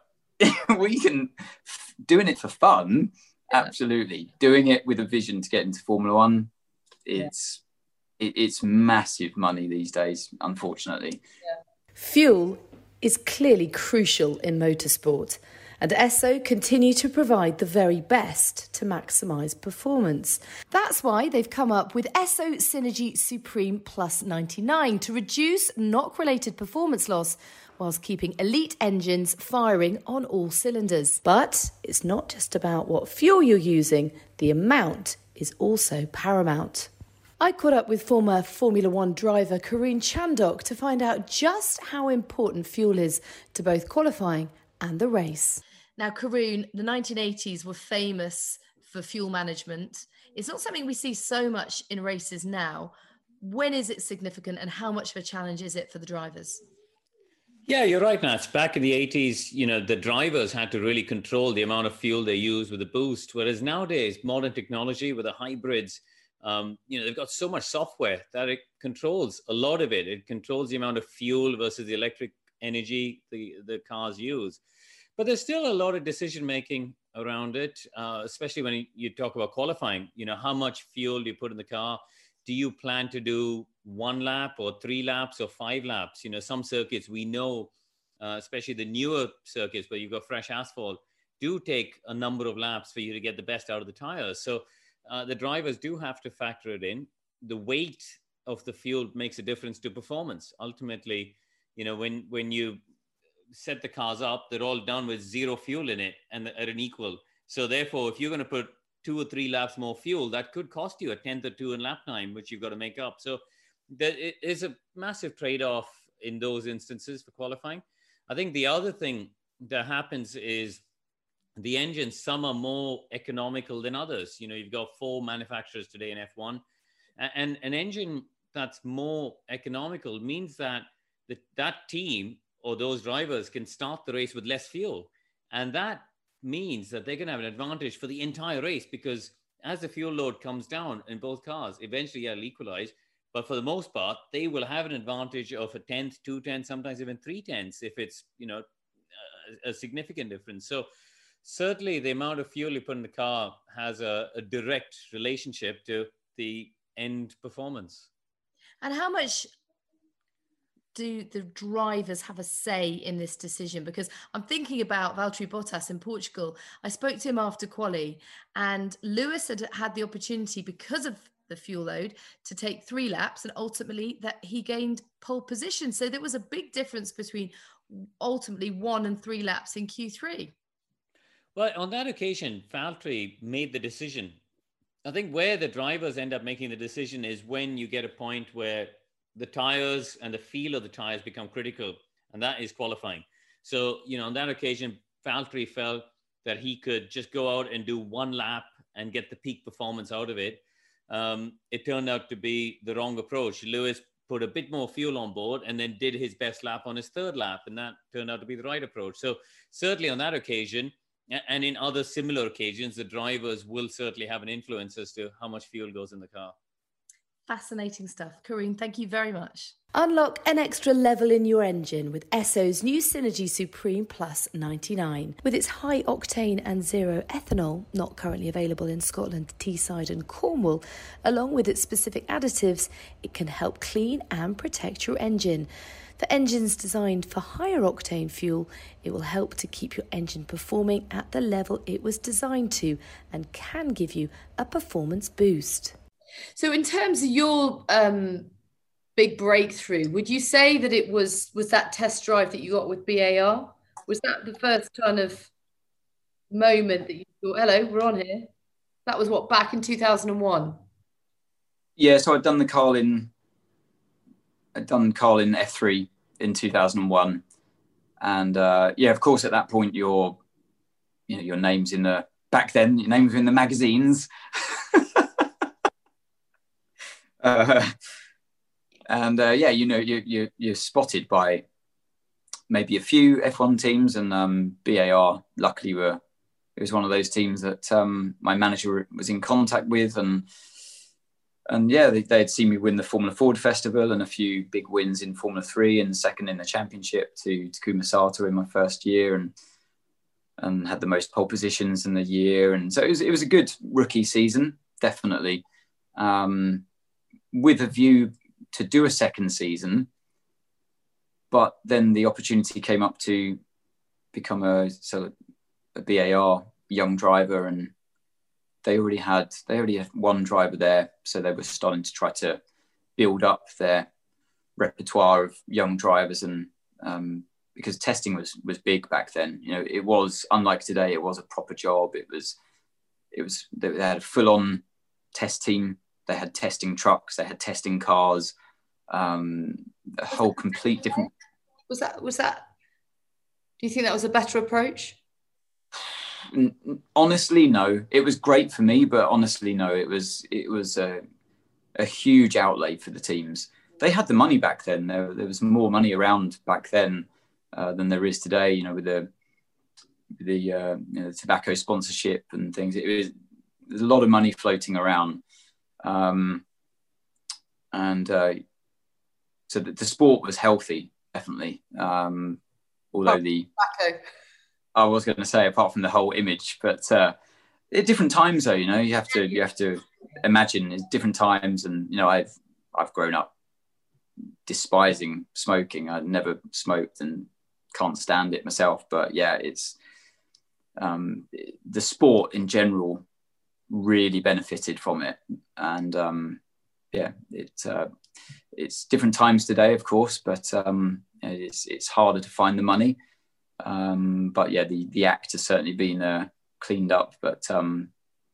Speaker 4: we can doing it for fun. Yeah. Absolutely, doing it with a vision to get into Formula One. It's yeah. it, it's massive money these days, unfortunately.
Speaker 3: Yeah. Fuel is clearly crucial in motorsport. And Esso continue to provide the very best to maximise performance. That's why they've come up with Esso Synergy Supreme Plus ninety-nine to reduce knock-related performance loss whilst keeping elite engines firing on all cylinders. But it's not just about what fuel you're using, the amount is also paramount. I caught up with former Formula One driver Karun Chandhok to find out just how important fuel is to both qualifying and the race. Now, Karun, the nineteen eighties were famous for fuel management. It's not something we see so much in races now. When is it significant and how much of a challenge is it for the drivers?
Speaker 7: Yeah, you're right, Nats. Back in the eighties, you know, the drivers had to really control the amount of fuel they use with the boost. Whereas nowadays, modern technology with the hybrids, um, you know, they've got so much software that it controls a lot of it. It controls the amount of fuel versus the electric energy the, the cars use. But there's still a lot of decision-making around it, uh, especially when you talk about qualifying. You know, how much fuel do you put in the car? Do you plan to do one lap or three laps or five laps? You know, some circuits we know, uh, especially the newer circuits where you've got fresh asphalt, do take a number of laps for you to get the best out of the tires. So uh, the drivers do have to factor it in. The weight of the fuel makes a difference to performance. Ultimately, you know, when, when you set the cars up, they're all done with zero fuel in it and at an equal. So therefore, if you're going to put two or three laps more fuel, that could cost you a tenth or two in lap time, which you've got to make up. So there is a massive trade-off in those instances for qualifying. I think the other thing that happens is the engines, some are more economical than others. You know, you've got four manufacturers today in F one, and an engine that's more economical means that the, that team or those drivers can start the race with less fuel. And that means that they're going to have an advantage for the entire race, because as the fuel load comes down in both cars, eventually it'll equalize. But for the most part, they will have an advantage of a tenth, two tenths, sometimes even three tenths if it's, you know, a, a significant difference. So certainly the amount of fuel you put in the car has a, a direct relationship to the end performance.
Speaker 3: And how much do the drivers have a say in this decision? Because I'm thinking about Valtteri Bottas in Portugal. I spoke to him after quali, and Lewis had had the opportunity, because of the fuel load, to take three laps, and ultimately that he gained pole position. So there was a big difference between ultimately one and three laps in Q three.
Speaker 7: Well, on that occasion, Valtteri made the decision. I think where the drivers end up making the decision is when you get a point where the tires and the feel of the tires become critical, and that is qualifying. So, you know, on that occasion, Valtteri felt that he could just go out and do one lap and get the peak performance out of it. Um, it turned out to be the wrong approach. Lewis put a bit more fuel on board and then did his best lap on his third lap, and that turned out to be the right approach. So certainly on that occasion, and in other similar occasions, the drivers will certainly have an influence as to how much fuel goes in the car.
Speaker 3: Fascinating stuff. Karine, thank you very much. Unlock an extra level in your engine with Esso's new Synergy Supreme Plus ninety-nine. With its high octane and zero ethanol, not currently available in Scotland, Teesside and Cornwall, along with its specific additives, it can help clean and protect your engine. For engines designed for higher octane fuel, it will help to keep your engine performing at the level it was designed to and can give you a performance boost. So in terms of your um, big breakthrough, would you say that it was, was that test drive that you got with B A R? Was that the first kind of moment that you thought, hello, we're on here? That was what, back in two thousand one?
Speaker 4: Yeah, so I'd done the Carlin, I'd done Carlin F three in two thousand one. And uh, yeah, of course, at that point, your, you know, your name's in the, back then, your name was in the magazines. Uh, and uh, yeah, you know, you, you, you're spotted by maybe a few F one teams, and um, B A R luckily were, it was one of those teams that um, my manager was in contact with, and and yeah, they, they'd seen me win the Formula Ford Festival and a few big wins in Formula Three and second in the championship to Takuma Sato in my first year, and and had the most pole positions in the year, and so it was it was a good rookie season, definitely. Um, with a view to do a second season, but then the opportunity came up to become a so a B A R young driver, and they already had they already had one driver there, so they were starting to try to build up their repertoire of young drivers, and um, because testing was was big back then, you know, it was unlike today. It was a proper job. It was it was they had a full on test team. They had testing trucks, they had testing cars, um, a whole complete different.
Speaker 3: Was that, was that, do you think that was a better approach?
Speaker 4: Honestly, no. It was great for me, but honestly, no. It was, it was a, a huge outlay for the teams. They had the money back then. There, there was more money around back then uh, than there is today, you know, with the, the, uh, you know, the tobacco sponsorship and things. It was, there's a lot of money floating around. Um, and uh, so the, the sport was healthy, definitely. Um, although the, I was going to say, apart from the whole image, but uh, at different times, though, you know, you have to you have to imagine it's different times, and you know, I've I've grown up despising smoking. I never smoked and can't stand it myself. But yeah, it's um, the sport in general really benefited from it, and um yeah it uh, it's different times today, of course, but um it's it's harder to find the money, um but yeah the the act has certainly been uh, cleaned up. But um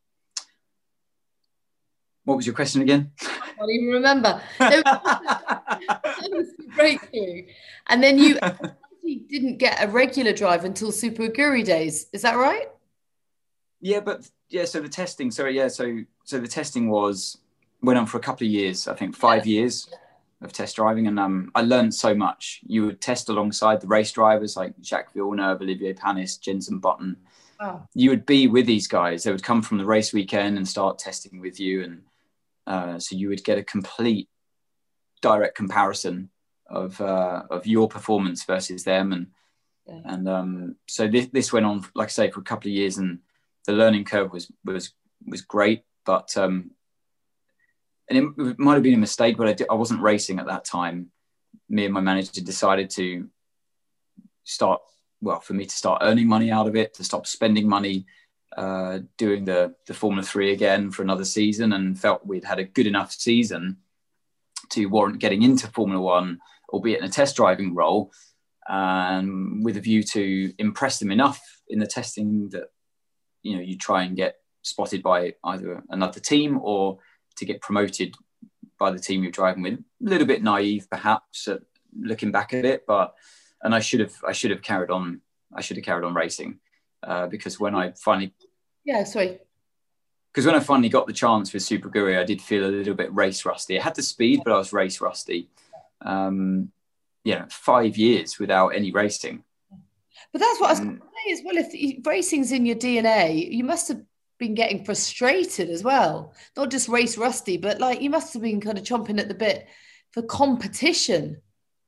Speaker 4: what was your question again?
Speaker 3: I can't even remember. That was a breakthrough, and then you actually didn't get a regular drive until Super Aguri days, is that right?
Speaker 4: Yeah, but yeah, so the testing, sorry, yeah, so so the testing was, went on for a couple of years, I think five yeah. years of test driving, and um, I learned so much. You would test alongside the race drivers like Jacques Villeneuve, Olivier Panis, Jenson Button. Wow. You would be with these guys. They would come from the race weekend and start testing with you, and uh, so you would get a complete direct comparison of uh, of your performance versus them, and yeah. and um, so this this went on, like I say, for a couple of years, and the learning curve was was was great, but um, and it might have been a mistake, but I, did, I wasn't racing at that time. Me and my manager decided to start, well, for me to start earning money out of it, to stop spending money uh, doing the the Formula Three again for another season, and felt we'd had a good enough season to warrant getting into Formula One, albeit in a test driving role, um, with a view to impress them enough in the testing that you know, you try and get spotted by either another team or to get promoted by the team you're driving with. A little bit naive, perhaps, at looking back at it, but and I should have I should have carried on. I should have carried on racing uh, because when I finally
Speaker 3: yeah sorry
Speaker 4: because when I finally got the chance with Super Guru, I did feel a little bit race rusty. I had the speed, but I was race rusty. Um, yeah, five years without any racing.
Speaker 3: But that's what I was going to say as well. If racing's in your D N A, you must have been getting frustrated as well. Not just race rusty, but like you must have been kind of chomping at the bit for competition.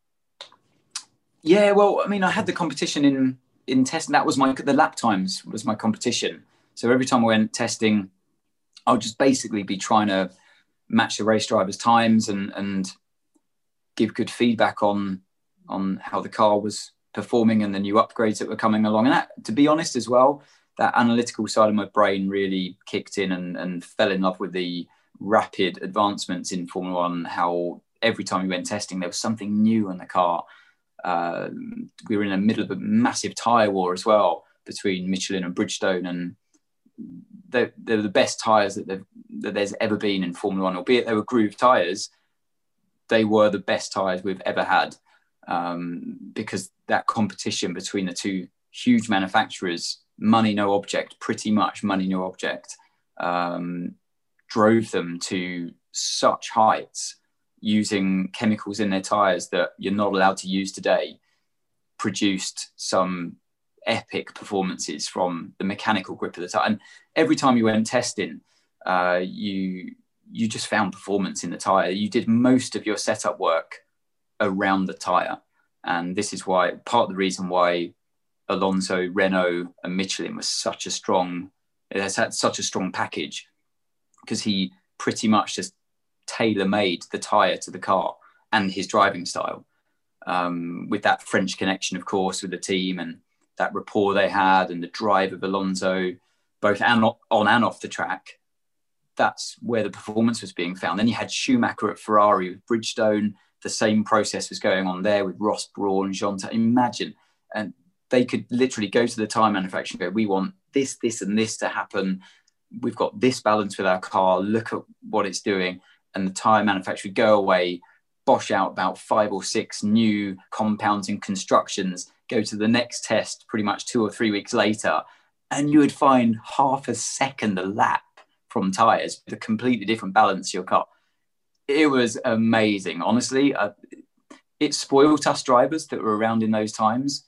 Speaker 4: Yeah, well, I mean, I had the competition in in testing. That was my the lap times was my competition. So every time I went testing, I would just basically be trying to match the race drivers' times and and give good feedback on on how the car was performing and the new upgrades that were coming along. And that, to be honest as well, that analytical side of my brain really kicked in and, and fell in love with the rapid advancements in Formula One, how every time we went testing, there was something new on the car. Uh, we were in the middle of a massive tyre war as well between Michelin and Bridgestone, and they're, they're the best tyres that, that there's ever been in Formula One, albeit they were groove tyres. They were the best tyres we've ever had. Um, because that competition between the two huge manufacturers, money no object, pretty much money no object, um, drove them to such heights using chemicals in their tyres that you're not allowed to use today, produced some epic performances from the mechanical grip of the tyre. And every time you went testing, uh, you you just found performance in the tyre. You did most of your setup work around the tyre. And this is why, part of the reason why Alonso, Renault and Michelin was such a strong, it has had such a strong package, because he pretty much just tailor-made the tyre to the car and his driving style. Um, with that French connection, of course, with the team and that rapport they had and the drive of Alonso, both on and off the track, that's where the performance was being found. Then you had Schumacher at Ferrari with Bridgestone. The same process was going on there with Ross Brawn, Jean. Imagine, and they could literally go to the tyre manufacturer and go, we want this, this and this to happen. We've got this balance with our car. Look at what it's doing. And the tyre manufacturer would go away, bosh out about five or six new compounds and constructions, go to the next test pretty much two or three weeks later, and you would find half a second a lap from tyres with a completely different balance to your car. It was amazing, honestly. Uh, it spoiled us drivers that were around in those times.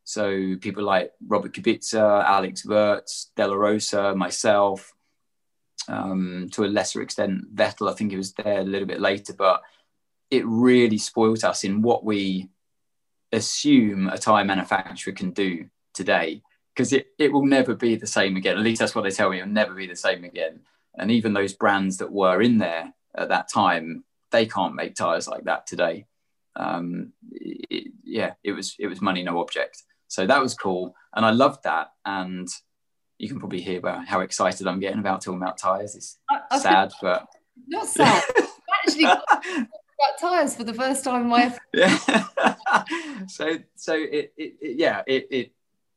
Speaker 4: So people like Robert Kubica, Alex Wurz, De La Rosa, myself, um, to a lesser extent, Vettel, I think he was there a little bit later, but it really spoiled us in what we assume a tyre manufacturer can do today, because it, it will never be the same again. At least that's what they tell me, it'll never be the same again. And even those brands that were in there at that time, they can't make tyres like that today. Um, it, yeah, it was it was money no object. So that was cool, and I loved that. And you can probably hear about how excited I'm getting about talking about tyres. It's I, I sad, but
Speaker 3: not sad. Actually, got about tyres for the first time in my
Speaker 4: yeah. so so it, it, it yeah it, it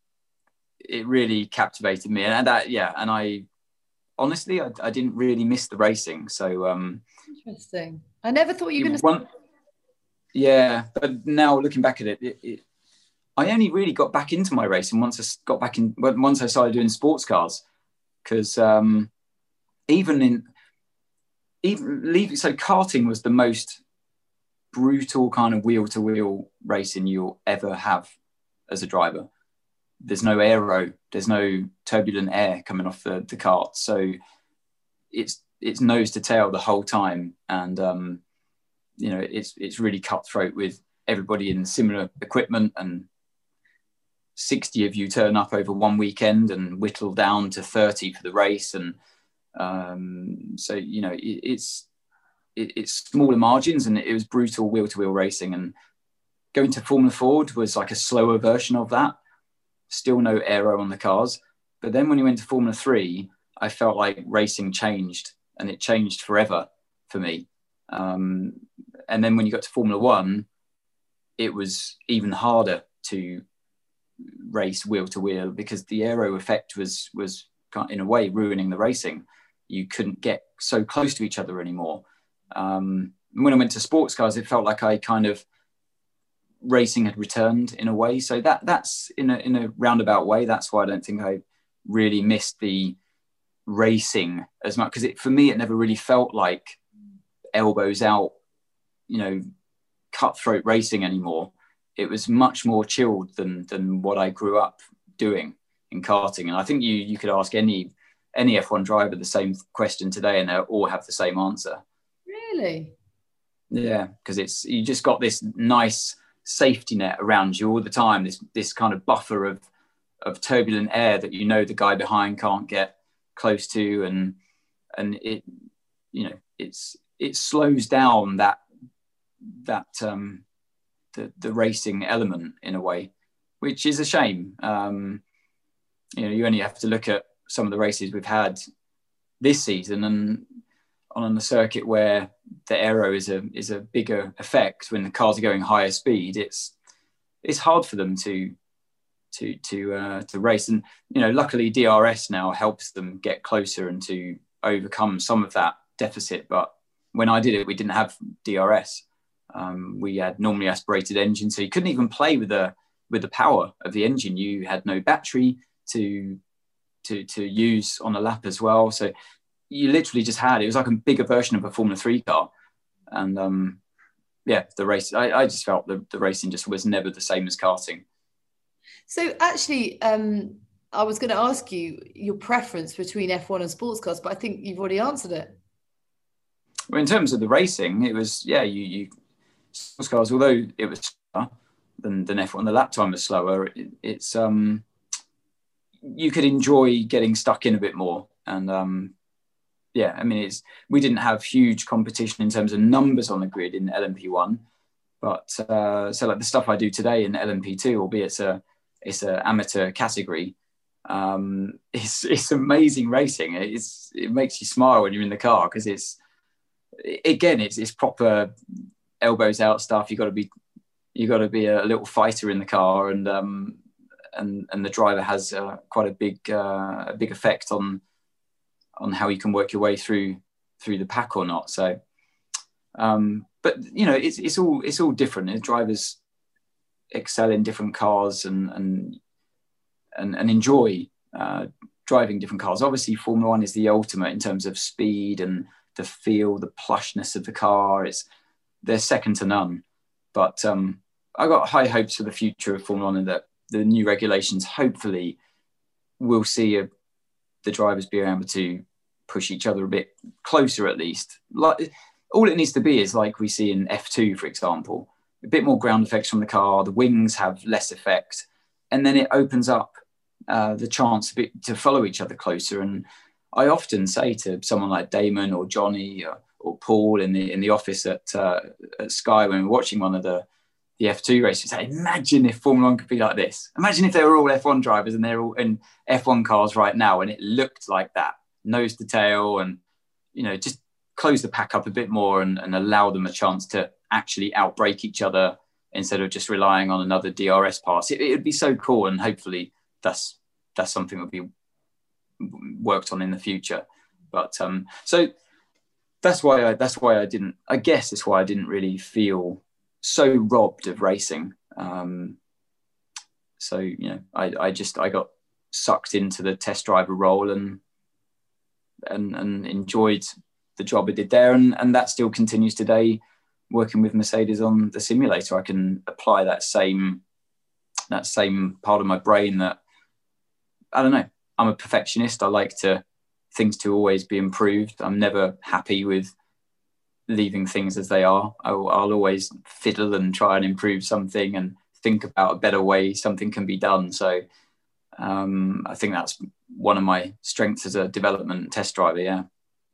Speaker 4: it really captivated me, and that yeah, and I. Honestly, I, I didn't really miss the racing. So um,
Speaker 3: interesting. I never thought you were going to.
Speaker 4: Yeah, but now looking back at it, it, it, I only really got back into my racing once I got back in. Once I started doing sports cars, because um, even in even leaving, so karting was the most brutal kind of wheel to wheel racing you'll ever have as a driver. There's no aero, there's no turbulent air coming off the, the kart. So it's it's nose to tail the whole time. And, um, you know, it's it's really cutthroat with everybody in similar equipment, and sixty of you turn up over one weekend and whittle down to thirty for the race. And um, so, you know, it, it's it, it's smaller margins, and it was brutal wheel-to-wheel racing. And going to Formula Ford was like a slower version of that. Still no aero on the cars. But then when you went to Formula three, I felt like racing changed, and it changed forever for me. Um, and then when you got to Formula One, it was even harder to race wheel to wheel, because the aero effect was was in a way ruining the racing. You couldn't get so close to each other anymore. Um, when I went to sports cars, it felt like I kind of racing had returned in a way. So that that's in a in a roundabout way. That's why I don't think I really missed the racing as much, because it for me it never really felt like elbows out, you know, cutthroat racing anymore. It was much more chilled than than what I grew up doing in karting. And I think you you could ask any any F one driver the same question today, and they'll all have the same answer.
Speaker 3: Really?
Speaker 4: Yeah, because it's you just got this nice safety net around you all the time. This this kind of buffer of of turbulent air that you know the guy behind can't get close to, and and it you know it's it slows down that that um the the racing element in a way, which is a shame. Um you know, you only have to look at some of the races we've had this season, and on a circuit where the aero is a is a bigger effect when the cars are going higher speed, it's it's hard for them to to to uh, to race. And you know, luckily D R S now helps them get closer and to overcome some of that deficit. But when I did it, we didn't have D R S. Um, we had normally aspirated engine, so you couldn't even play with the with the power of the engine. You had no battery to to to use on a lap as well. So you literally just had, it was like a bigger version of a Formula three car. And um, yeah, the race, I, I just felt the, the racing just was never the same as karting.
Speaker 3: So actually, um, I was going to ask you your preference between F one and sports cars, but I think you've already answered it.
Speaker 4: Well, in terms of the racing, it was, yeah, you, you sports cars, although it was slower than, than F one, the lap time was slower, it, it's, um, you could enjoy getting stuck in a bit more. And, um, yeah, I mean, it's we didn't have huge competition in terms of numbers on the grid in L M P one, but uh, so like the stuff I do today in L M P two, albeit it's a it's an amateur category, um, it's it's amazing racing. It's it makes you smile when you're in the car, because it's again it's it's proper elbows out stuff. You got to be you got to be a little fighter in the car, and um, and and the driver has uh, quite a big uh, a big effect on. on how you can work your way through through the pack or not. So, um, but you know, it's it's all it's all different. The drivers excel in different cars and and and, and enjoy uh, driving different cars. Obviously, Formula One is the ultimate in terms of speed and the feel, the plushness of the car. It's they're second to none. But um, I got high hopes for the future of Formula One, and that the new regulations hopefully will see a the drivers being able to push each other a bit closer, at least. Like all it needs to be is like we see in F two, for example, a bit more ground effects from the car. The wings have less effect, and then it opens up uh, the chance a bit to follow each other closer. And I often say to someone like Damon or Johnny or, or Paul in the in the office at, uh, at Sky when we're watching one of the the F two races, say, imagine if Formula One could be like this. Imagine if they were all F one drivers and they're all in F one cars right now, and it looked like that, nose to tail, and you know, just close the pack up a bit more and, and allow them a chance to actually outbrake each other instead of just relying on another D R S pass. It would be so cool, and hopefully that's that's something that will be worked on in the future. But um, so that's why I that's why I didn't. I guess it's why I didn't really feel so robbed of racing. Um, so, you know, I, I just, I got sucked into the test driver role and, and, and enjoyed the job I did there. And, and that still continues today, working with Mercedes on the simulator. I can apply that same, that same part of my brain that, I don't know, I'm a perfectionist. I like to, things to always be improved. I'm never happy with leaving things as they are. I'll, I'll always fiddle and try and improve something and think about a better way something can be done. So um, I think that's one of my strengths as a development test driver. Yeah.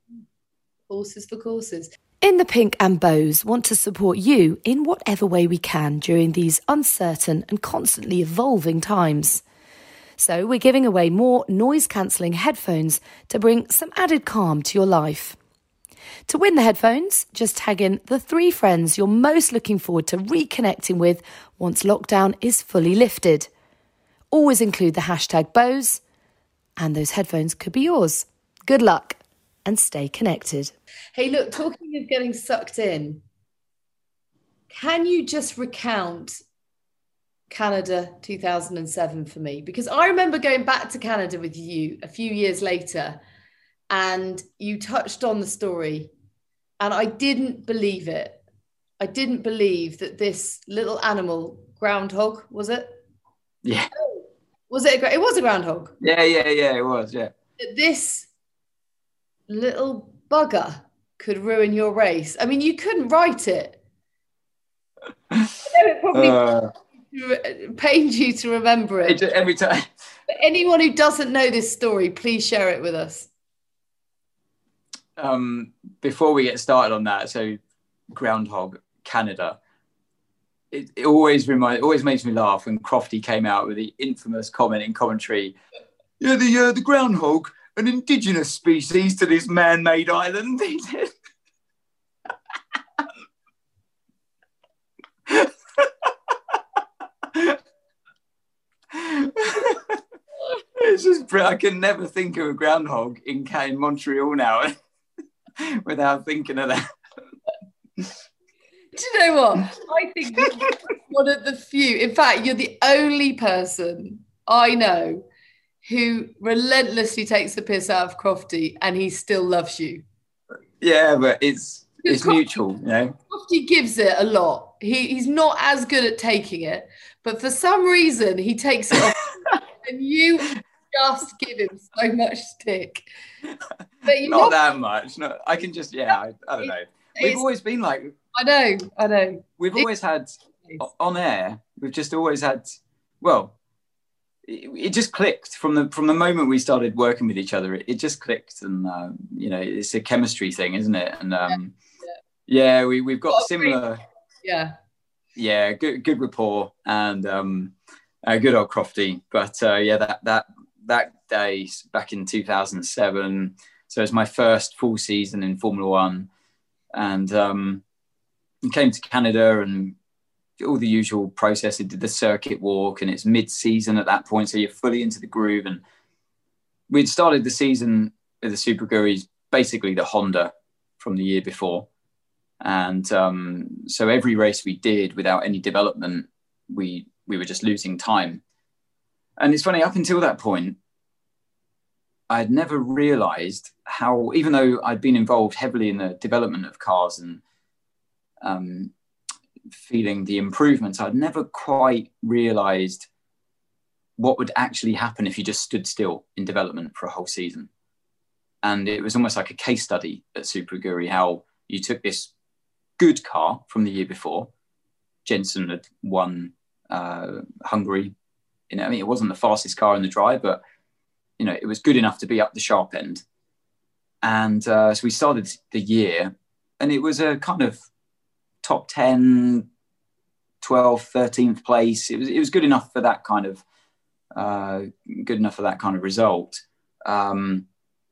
Speaker 3: Horses for courses. In the Pink and Bose want to support you in whatever way we can during these uncertain and constantly evolving times. So we're giving away more noise-cancelling headphones to bring some added calm to your life. To win the headphones, just tag in the three friends you're most looking forward to reconnecting with once lockdown is fully lifted. Always include the hashtag Bose and those headphones could be yours. Good luck and stay connected. Hey, look, talking of getting sucked in, can you just recount Canada two thousand seven for me? Because I remember going back to Canada with you a few years later, and you touched on the story, and I didn't believe it. I didn't believe that this little animal, groundhog, was it?
Speaker 4: Yeah.
Speaker 3: Was it? A, it was a groundhog.
Speaker 4: Yeah, yeah, yeah, it was, yeah.
Speaker 3: That this little bugger could ruin your race. I mean, you couldn't write it. I know it probably uh, pained you to remember it.
Speaker 4: it every time.
Speaker 3: But anyone who doesn't know this story, please share it with us.
Speaker 4: Um, before we get started on that, so groundhog, Canada. It, it always reminds, always makes me laugh when Crofty came out with the infamous comment in commentary. Yeah, the uh, the groundhog, an indigenous species to this man-made island. He said. It's just, I can never think of a groundhog in, in Montreal now without thinking of that.
Speaker 3: Do you know what? I think you're one of the few. In fact, you're the only person I know who relentlessly takes the piss out of Crofty, and he still loves you.
Speaker 4: Yeah, but it's it's Crofty, mutual, you know.
Speaker 3: Crofty gives it a lot. He he's not as good at taking it, but for some reason he takes it off, and you just give him so much stick.
Speaker 4: But you not that much. No, I can just yeah. I, I don't know. We've always been like.
Speaker 3: I know, I know.
Speaker 4: We've always had, on air, we've just always had, well, it, it just clicked from the from the moment we started working with each other. It, it just clicked, and, uh, you know, it's a chemistry thing, isn't it? And, um, yeah, yeah we, we've got similar,
Speaker 3: yeah,
Speaker 4: yeah, good good rapport, and um, uh, good old Crofty. But, uh, yeah, that, that, that day back in two thousand seven, so it was my first full season in Formula One, and, um, and came to Canada and all the usual process. It did the circuit walk, and it's mid-season at that point, so you're fully into the groove. And we'd started the season with the Super Guris, basically the Honda from the year before. And um, so every race we did without any development, we we were just losing time. And it's funny, up until that point, I had never realised how, even though I'd been involved heavily in the development of cars and um, feeling the improvements, I'd never quite realised what would actually happen if you just stood still in development for a whole season. And it was almost like a case study at Super Guri, how you took this good car from the year before. Jenson had won uh, Hungary. You know, I mean, it wasn't the fastest car in the drive, but you know, it was good enough to be up the sharp end. And uh, so we started the year, and it was a kind of top ten, twelfth, thirteenth place. It was it was good enough for that kind of uh, good enough for that kind of result. Um,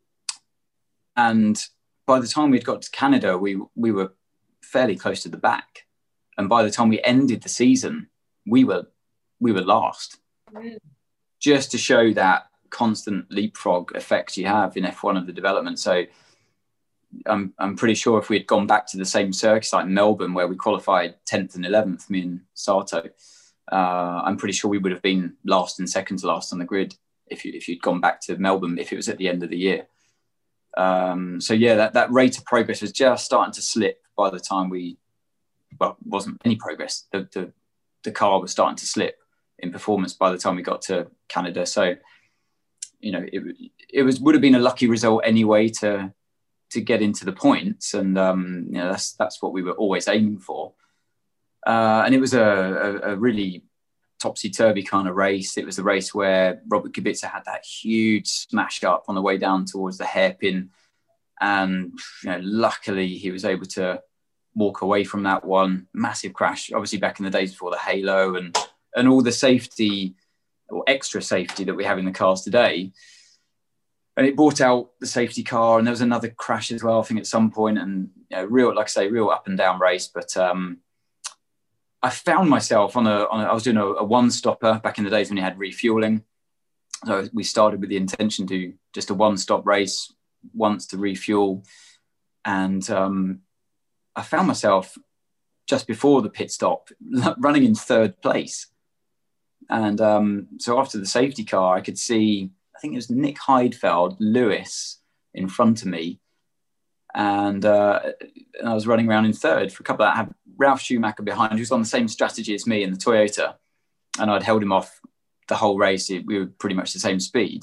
Speaker 4: and by the time we'd got to Canada, we we were fairly close to the back. And by the time we ended the season, we were we were last. Mm. Just to show that constant leapfrog effect you have in F one of the development. So I'm I'm pretty sure if we had gone back to the same circuit like Melbourne, where we qualified tenth and eleventh, me and Sato, uh, I'm pretty sure we would have been last and second to last on the grid if you if you'd gone back to Melbourne, if it was at the end of the year. Um, so yeah, that, that rate of progress was just starting to slip by the time we, well, wasn't any progress. The, the the car was starting to slip in performance by the time we got to Canada. So, you know, it it was would have been a lucky result anyway to to get into the points, and um, you know, that's that's what we were always aiming for. Uh, and it was a, a, a really topsy-turvy kind of race. It was the race where Robert Kubica had that huge smash up on the way down towards the hairpin, and you know, luckily he was able to walk away from that one. Massive crash, obviously back in the days before the halo and and all the safety or extra safety that we have in the cars today. And it brought out the safety car, and there was another crash as well, I think, at some point. And you know, real, like I say, real up and down race. But um, I found myself on a, on a I was doing a, a one stopper back in the days when you had refueling. So we started with the intention to just a one-stop race, once to refuel. And um, I found myself just before the pit stop running in third place. And um, so after the safety car, I could see, I think it was Nick Heidfeld, Lewis in front of me. And, uh, and I was running around in third for a couple of, I had Ralf Schumacher behind, who was on the same strategy as me in the Toyota. And I'd held him off the whole race. We were pretty much the same speed.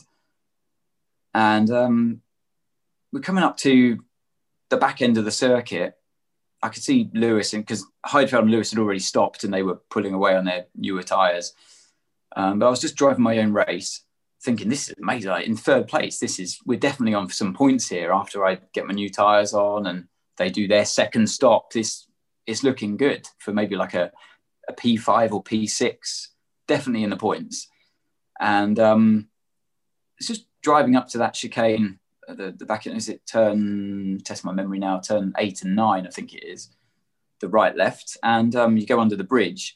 Speaker 4: And um, we're coming up to the back end of the circuit. I could see Lewis, and because Heidfeld and Lewis had already stopped and they were pulling away on their newer tyres. Um, but I was just driving my own race, thinking, this is amazing. Like, in third place, this is, we're definitely on for some points here after I get my new tyres on and they do their second stop. This is looking good for maybe like a, a P five or P six, definitely in the points. And um, it's just driving up to that chicane, the, the back end, is it turn, test my memory now, turn eight and nine, I think it is, the right, left. And um, you go under the bridge.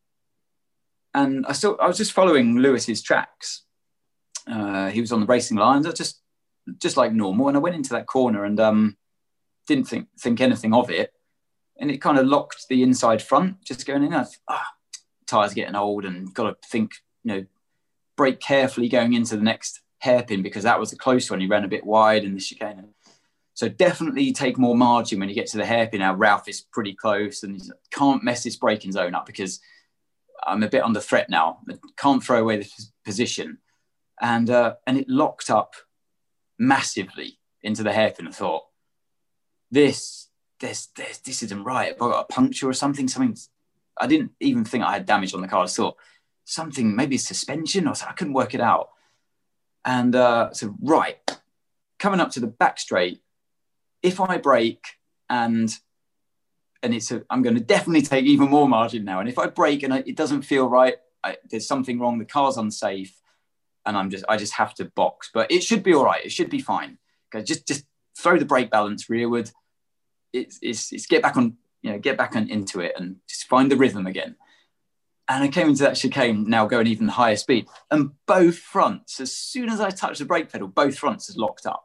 Speaker 4: And I still, I was just following Lewis's tracks. Uh, he was on the racing lines, just, just like normal. And I went into that corner and um, didn't think think anything of it. And it kind of locked the inside front, just going in. I thought, ah, tyres getting old and got to think, you know, brake carefully going into the next hairpin, because that was the close one. He ran a bit wide in the chicane. So definitely take more margin when you get to the hairpin. Now Ralf is pretty close and he can't mess this braking zone up because I'm a bit under threat now. I can't throw away the position. And uh, and it locked up massively into the hairpin. I thought, this, this, this, this isn't right. Have I got a puncture or something? Something. I didn't even think I had damage on the car. I thought something, maybe suspension or something. I couldn't work it out. And uh, so, right, coming up to the back straight, if I brake and and it's a, I'm going to definitely take even more margin now. And if I brake and I, it doesn't feel right, I, there's something wrong, the car's unsafe, and I'm just I just have to box. But it should be all right. It should be fine. Okay, just just throw the brake balance rearward. It's it's, it's get back on, you know, get back on into it and just find the rhythm again. And I came into that chicane now going even higher speed. And both fronts, as soon as I touched the brake pedal, both fronts is locked up.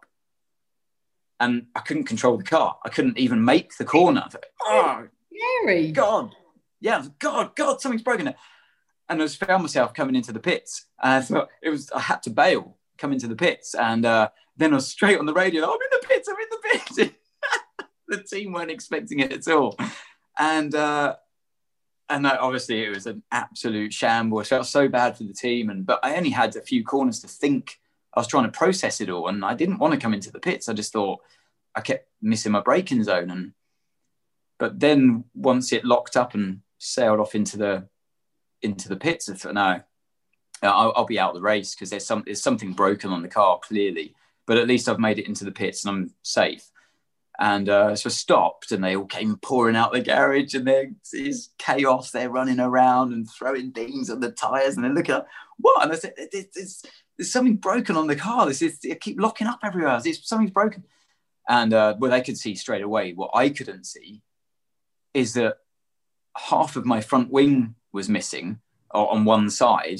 Speaker 4: And I couldn't control the car. I couldn't even make the corner. I thought, oh,
Speaker 3: Scary.
Speaker 4: God. Yeah, God, God, something's broken there. And I just found myself coming into the pits. And I thought it was, I had to bail, come into the pits. And uh, then I was straight on the radio. I'm in the pits, I'm in the pits. The team weren't expecting it at all. And, uh, And obviously it was an absolute shambles. I felt so bad for the team. And but I only had a few corners to think. I was trying to process it all. And I didn't want to come into the pits. I just thought I kept missing my braking zone. And but then once it locked up and sailed off into the into the pits, I thought, no, I'll, I'll be out of the race because there's some there's something broken on the car, clearly. But at least I've made it into the pits and I'm safe. And uh, so I stopped and they all came pouring out the garage and there's chaos. They're running around and throwing beans on the tyres and they're looking at, what? And I said, there's, there's something broken on the car. This is, it keep locking up everywhere. It's, something's broken. And uh, well, they could see straight away. What I couldn't see is that half of my front wing was missing on one side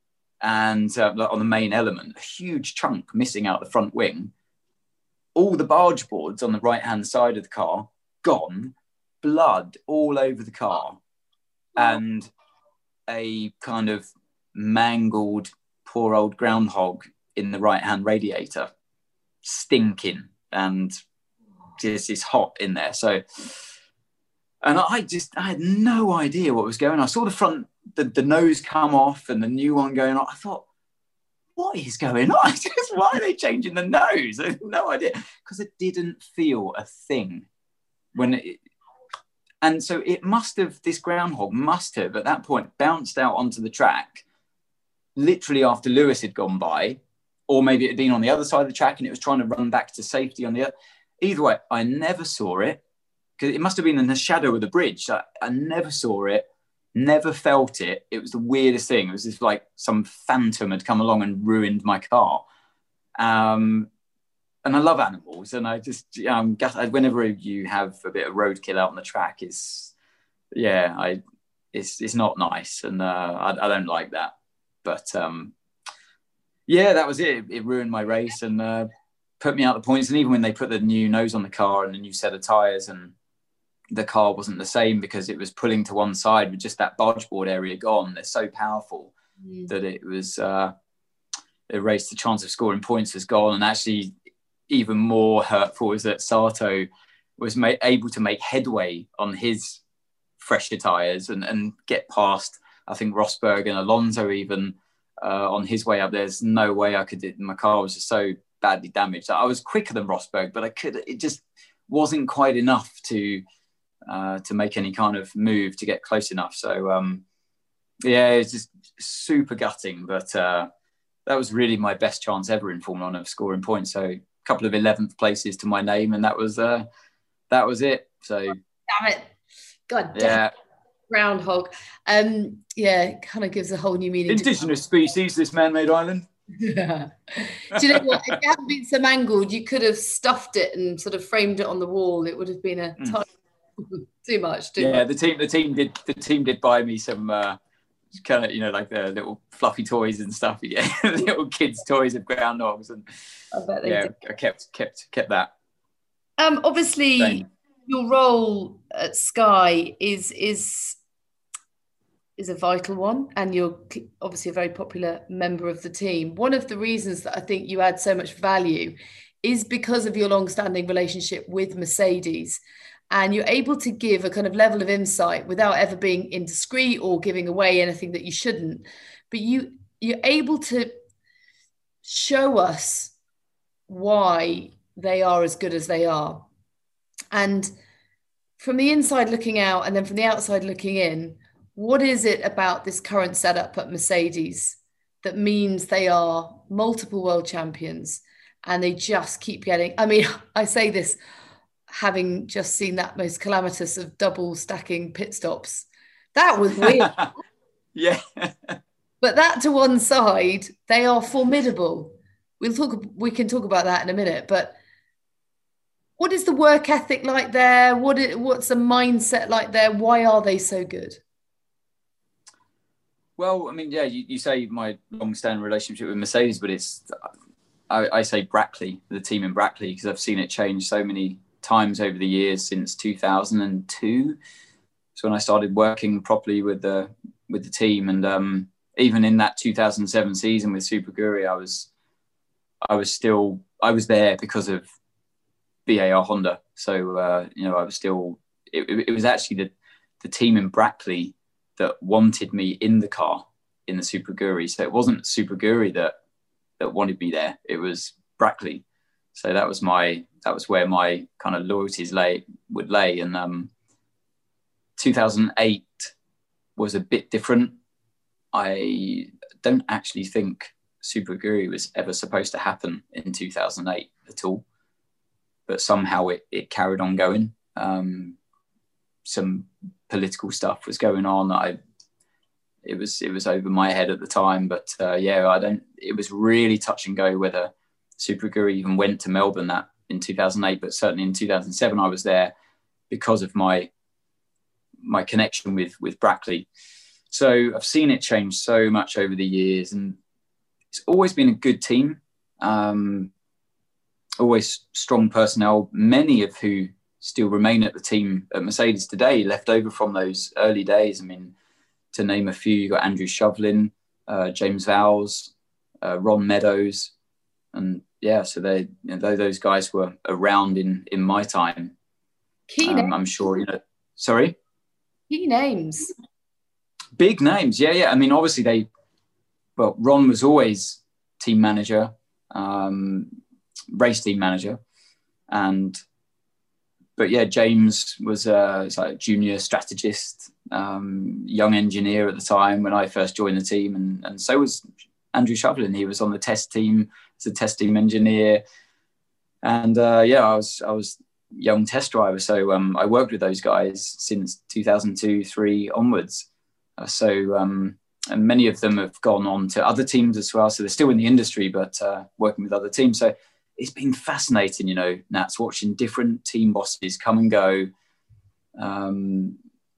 Speaker 4: and uh, on the main element, a huge chunk missing out the front wing. All the barge boards on the right-hand side of the car, gone, blood all over the car, and a kind of mangled, poor old groundhog in the right-hand radiator, stinking, and just it's hot in there. So, and I just, I had no idea what was going on. I saw the front, the, the nose come off and the new one going on. I thought, what is going on? Why are they changing the nose? I have no idea. Because it didn't feel a thing. when it, And so it must have, this groundhog must have, at that point, bounced out onto the track, literally after Lewis had gone by, or maybe it had been on the other side of the track and it was trying to run back to safety on the other. Either way, I never saw it, because it must have been in the shadow of the bridge. I, I never saw it. Never felt it. It was the weirdest thing. It was just like some phantom had come along and ruined my car. Um, and I love animals. And I just, um, whenever you have a bit of roadkill out on the track, it's, yeah, I, it's, it's not nice. And uh, I, I don't like that. But um, Yeah, that was it. It ruined my race and uh, put me out the points. And even when they put the new nose on the car and the new set of tyres, and the car wasn't the same because it was pulling to one side with just that barge board area gone. They're so powerful mm. that it was uh, a race. The chance of scoring points was gone. And actually, even more hurtful is that Sato was ma- able to make headway on his fresher tyres and, and get past, I think, Rosberg and Alonso even uh, on his way up. There's no way I could do it. My car was just so badly damaged. I was quicker than Rosberg, but I could, it just wasn't quite enough to uh, to make any kind of move to get close enough. So, um, yeah, it's just super gutting, but uh, that was really my best chance ever in Formula One of scoring points. So a couple of eleventh places to my name, and that was uh, that was it. So
Speaker 3: damn it. God damn
Speaker 4: yeah.
Speaker 3: it. Groundhog. Um, yeah, it kind of gives a whole new meaning.
Speaker 4: Indigenous species, this man-made island.
Speaker 3: Yeah. Do you know what? If it hadn't been so mangled, you could have stuffed it and sort of framed it on the wall. It would have been a
Speaker 4: mm.
Speaker 3: too much. Too
Speaker 4: yeah,
Speaker 3: much.
Speaker 4: the team, the team did, the team did buy me some uh, kind of, you know, like the little fluffy toys and stuff. Yeah, little kids' toys of groundhogs, and
Speaker 3: I bet they
Speaker 4: yeah,
Speaker 3: did.
Speaker 4: I kept, kept, kept that.
Speaker 3: Um, obviously, Same. Your role at Sky is is. is a vital one, and you're obviously a very popular member of the team. One of the reasons that I think you add so much value is because of your long-standing relationship with Mercedes, and you're able to give a kind of level of insight without ever being indiscreet or giving away anything that you shouldn't, but you you're able to show us why they are as good as they are. And from the inside looking out and then from the outside looking in, what is it about this current setup at Mercedes that means they are multiple world champions and they just keep getting, I mean, I say this having just seen that most calamitous of double stacking pit stops. That was weird.
Speaker 4: Yeah.
Speaker 3: But that to one side, they are formidable. We'll talk, we can talk about that in a minute, but what is the work ethic like there? What is, what's the mindset like there? Why are they so good?
Speaker 4: Well, I mean, yeah, you, you say my long-standing relationship with Mercedes, but it's, I, I say Brackley, the team in Brackley, because I've seen it change so many times over the years since two thousand two. So when I started working properly with the with the team, and um, even in that two thousand seven season with Super Guri, I was, I was still, I was there because of B A R Honda. So uh, you know, I was still. It, it was actually the the team in Brackley that wanted me in the car in the Super Guri. So it wasn't Super Guri that that wanted me there. It was Brackley. So that was my that was where my kind of loyalties lay would lay. And um, two thousand eight was a bit different. I don't actually think Super Guri was ever supposed to happen in two thousand eight at all, but somehow it it carried on going. Um, some political stuff was going on. I, it was, it was over my head at the time, but uh, yeah, I don't, it was really touch and go whether Super Guri even went to Melbourne that in two thousand eight, but certainly in two thousand seven, I was there because of my, my connection with, with Brackley. So I've seen it change so much over the years, and it's always been a good team. Um, always strong personnel, many of who still remain at the team at Mercedes today, left over from those early days. I mean, to name a few, you got Andrew Shovlin, uh, James Vowles, uh, Ron Meadows. And yeah, so they, you know, those guys were around in, in my time.
Speaker 3: Key
Speaker 4: um,
Speaker 3: names.
Speaker 4: I'm sure, you know, sorry?
Speaker 3: Key names.
Speaker 4: Big names. Yeah, yeah. I mean, obviously they, well, Ron was always team manager, um, race team manager. And, But yeah, James was a like junior strategist, um, young engineer at the time when I first joined the team. And, and so was Andrew Shovlin. He was on the test team as a test team engineer. And uh, yeah, I was I was young test driver. So um, I worked with those guys since two thousand two, three onwards. Uh, so um, and many of them have gone on to other teams as well. So they're still in the industry, but uh, working with other teams. So it's been fascinating, you know, Nats, watching different team bosses come and go. Um,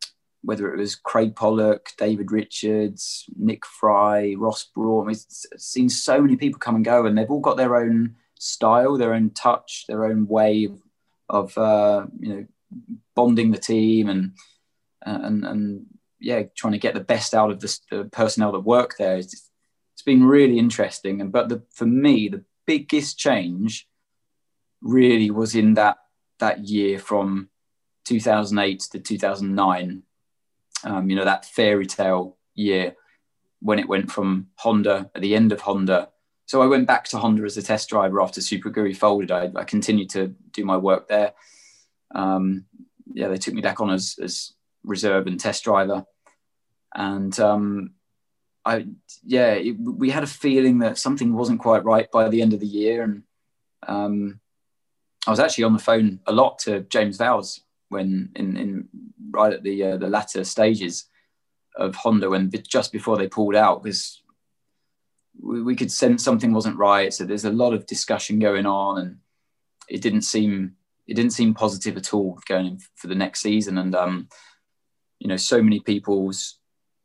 Speaker 4: whether it was Craig Pollock, David Richards, Nick Fry, Ross Brawn. We've seen so many people come and go, and they've all got their own style, their own touch, their own way of uh, you know, bonding the team and and and yeah, trying to get the best out of the, the personnel that work there. It's, it's been really interesting. And but the, for me, the biggest change really was in that that year from two thousand eight to two thousand nine. Um, you know, that fairy tale year when it went from Honda at the end of Honda. So I went back to Honda as a test driver after Super Aguri folded. I, I continued to do my work there. Um, yeah, they took me back on as, as reserve and test driver. And um, I, yeah, it, we had a feeling that something wasn't quite right by the end of the year. And um, I was actually on the phone a lot to James Vowles when in, in right at the uh, the latter stages of Honda, when just before they pulled out, because we, we could sense something wasn't right. So there's a lot of discussion going on, and it didn't seem it didn't seem positive at all going in for the next season. And um, you know, so many people's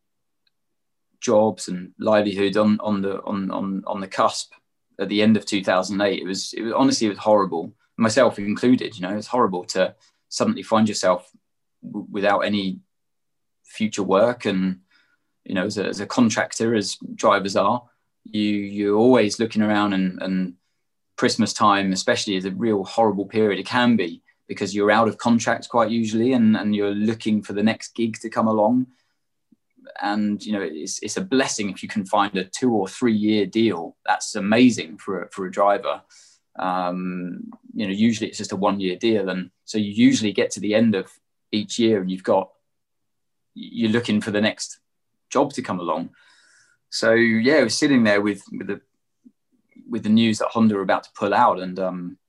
Speaker 4: jobs and livelihood on on the on on on the cusp at the end of two thousand eight. It was it was honestly it was horrible, myself included. You know, it's horrible to suddenly find yourself w- without any future work. And, you know, as a, as a contractor, as drivers are, you, you're always looking around, and, and Christmas time, especially, is a real horrible period. It can be, because you're out of contract quite usually, and, and you're looking for the next gig to come along. And, you know, it's, it's a blessing if you can find a two or three year deal. That's amazing for a, for a driver. Um, you know, usually it's just a one year deal. And so you usually get to the end of each year and you've got, you're looking for the next job to come along. So yeah, I was sitting there with, with the, with the news that Honda were about to pull out, and um,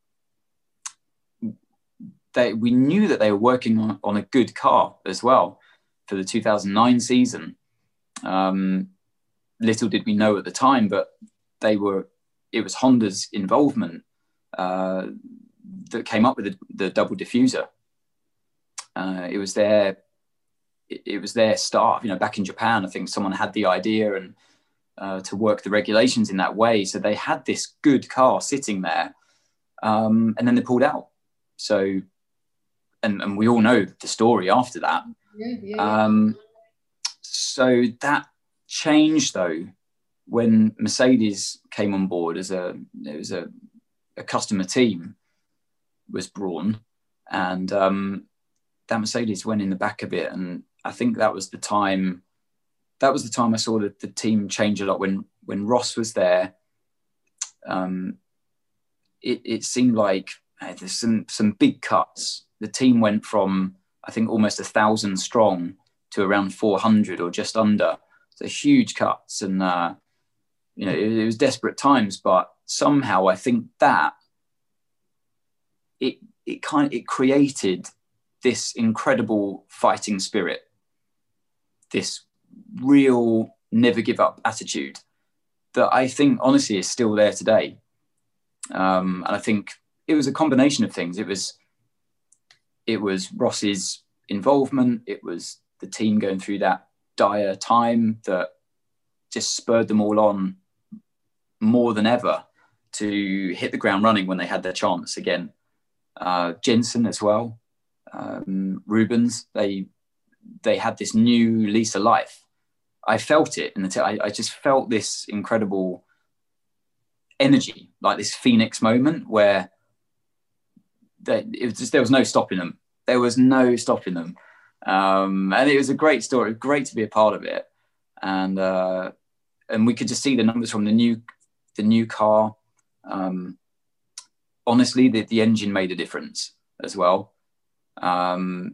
Speaker 4: they, we knew that they were working on, on a good car as well for the two thousand nine season. Um, little did we know at the time, but they were, it was Honda's involvement uh, that came up with the, the double diffuser. Uh, it was their, it, it was their start. You know, back in Japan, I think someone had the idea and uh, to work the regulations in that way. So they had this good car sitting there, um, and then they pulled out. So, and, and we all know the story after that.
Speaker 3: Yeah, yeah, yeah.
Speaker 4: Um, so that changed though when Mercedes came on board as a, it was a, a customer team was Brawn, and um, that Mercedes went in the back of it. And I think that was the time, that was the time I saw the, the team change a lot. When, when Ross was there, um, it, it seemed like uh, there's some, some big cuts. The team went from, I think, almost a thousand strong to around four hundred or just under. So huge cuts. And, uh, you know, it, it was desperate times, but somehow I think that it, it kind of, it created this incredible fighting spirit, this real never give up attitude that I think honestly is still there today. Um, and I think it was a combination of things. It was, it was Ross's involvement. It was the team going through that dire time that just spurred them all on more than ever to hit the ground running when they had their chance again. Uh, Jensen as well, um, Rubens, they they had this new lease of life. I felt it in the t- I, I just felt this incredible energy, like this Phoenix moment where they, it was just, there was no stopping them. There was no stopping them. Um, and it was a great story, great to be a part of it. And uh, and we could just see the numbers from the new the new car. Um, honestly, the, the engine made a difference as well. Um,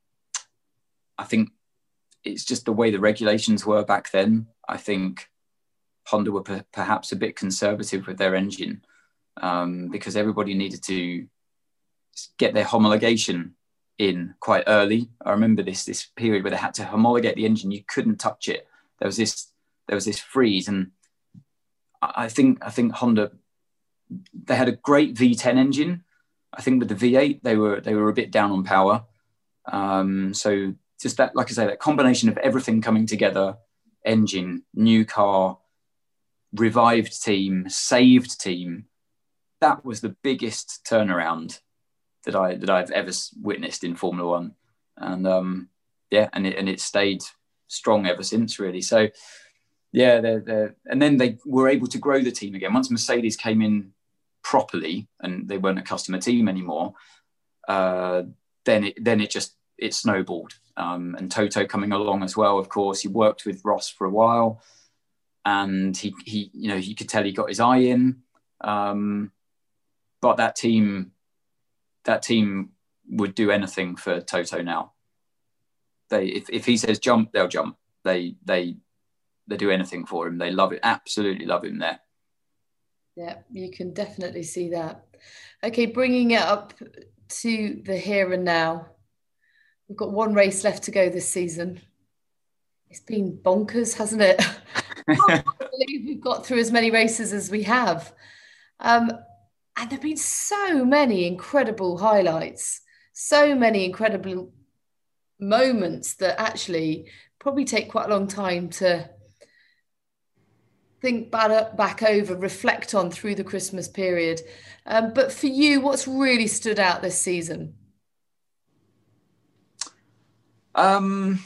Speaker 4: I think it's just the way the regulations were back then. I think Honda were per- perhaps a bit conservative with their engine um, because everybody needed to get their homologation in quite early. I remember this this period where they had to homologate the engine. You couldn't touch it. There was this there was this freeze, and I think I think Honda, they had a great V ten engine. I think with the V eight they were they were a bit down on power. Um, so just that, like I say, that combination of everything coming together, engine, new car, revived team, saved team, that was the biggest turnaround that I that I've ever witnessed in Formula One, and um, yeah, and it and it stayed strong ever since, really. So yeah, they're, they're, and then they were able to grow the team again once Mercedes came in properly, and they weren't a customer team anymore. Uh, then it then it just it snowballed, um, and Toto coming along as well. Of course, he worked with Ross for a while, and he he you know you could tell he got his eye in. Um, but that team, that team would do anything for Toto now. They if, if he says jump, they'll jump. They they they do anything for him. They love it, absolutely love him there.
Speaker 3: Yeah, you can definitely see that. Okay, bringing it up to the here and now. We've got one race left to go this season. It's been bonkers, hasn't it? I can't believe we've got through as many races as we have. Um, and there have been so many incredible highlights, so many incredible moments that actually probably take quite a long time to think back, back over, reflect on through the Christmas period. Um, but for you, what's really stood out this season?
Speaker 4: Um,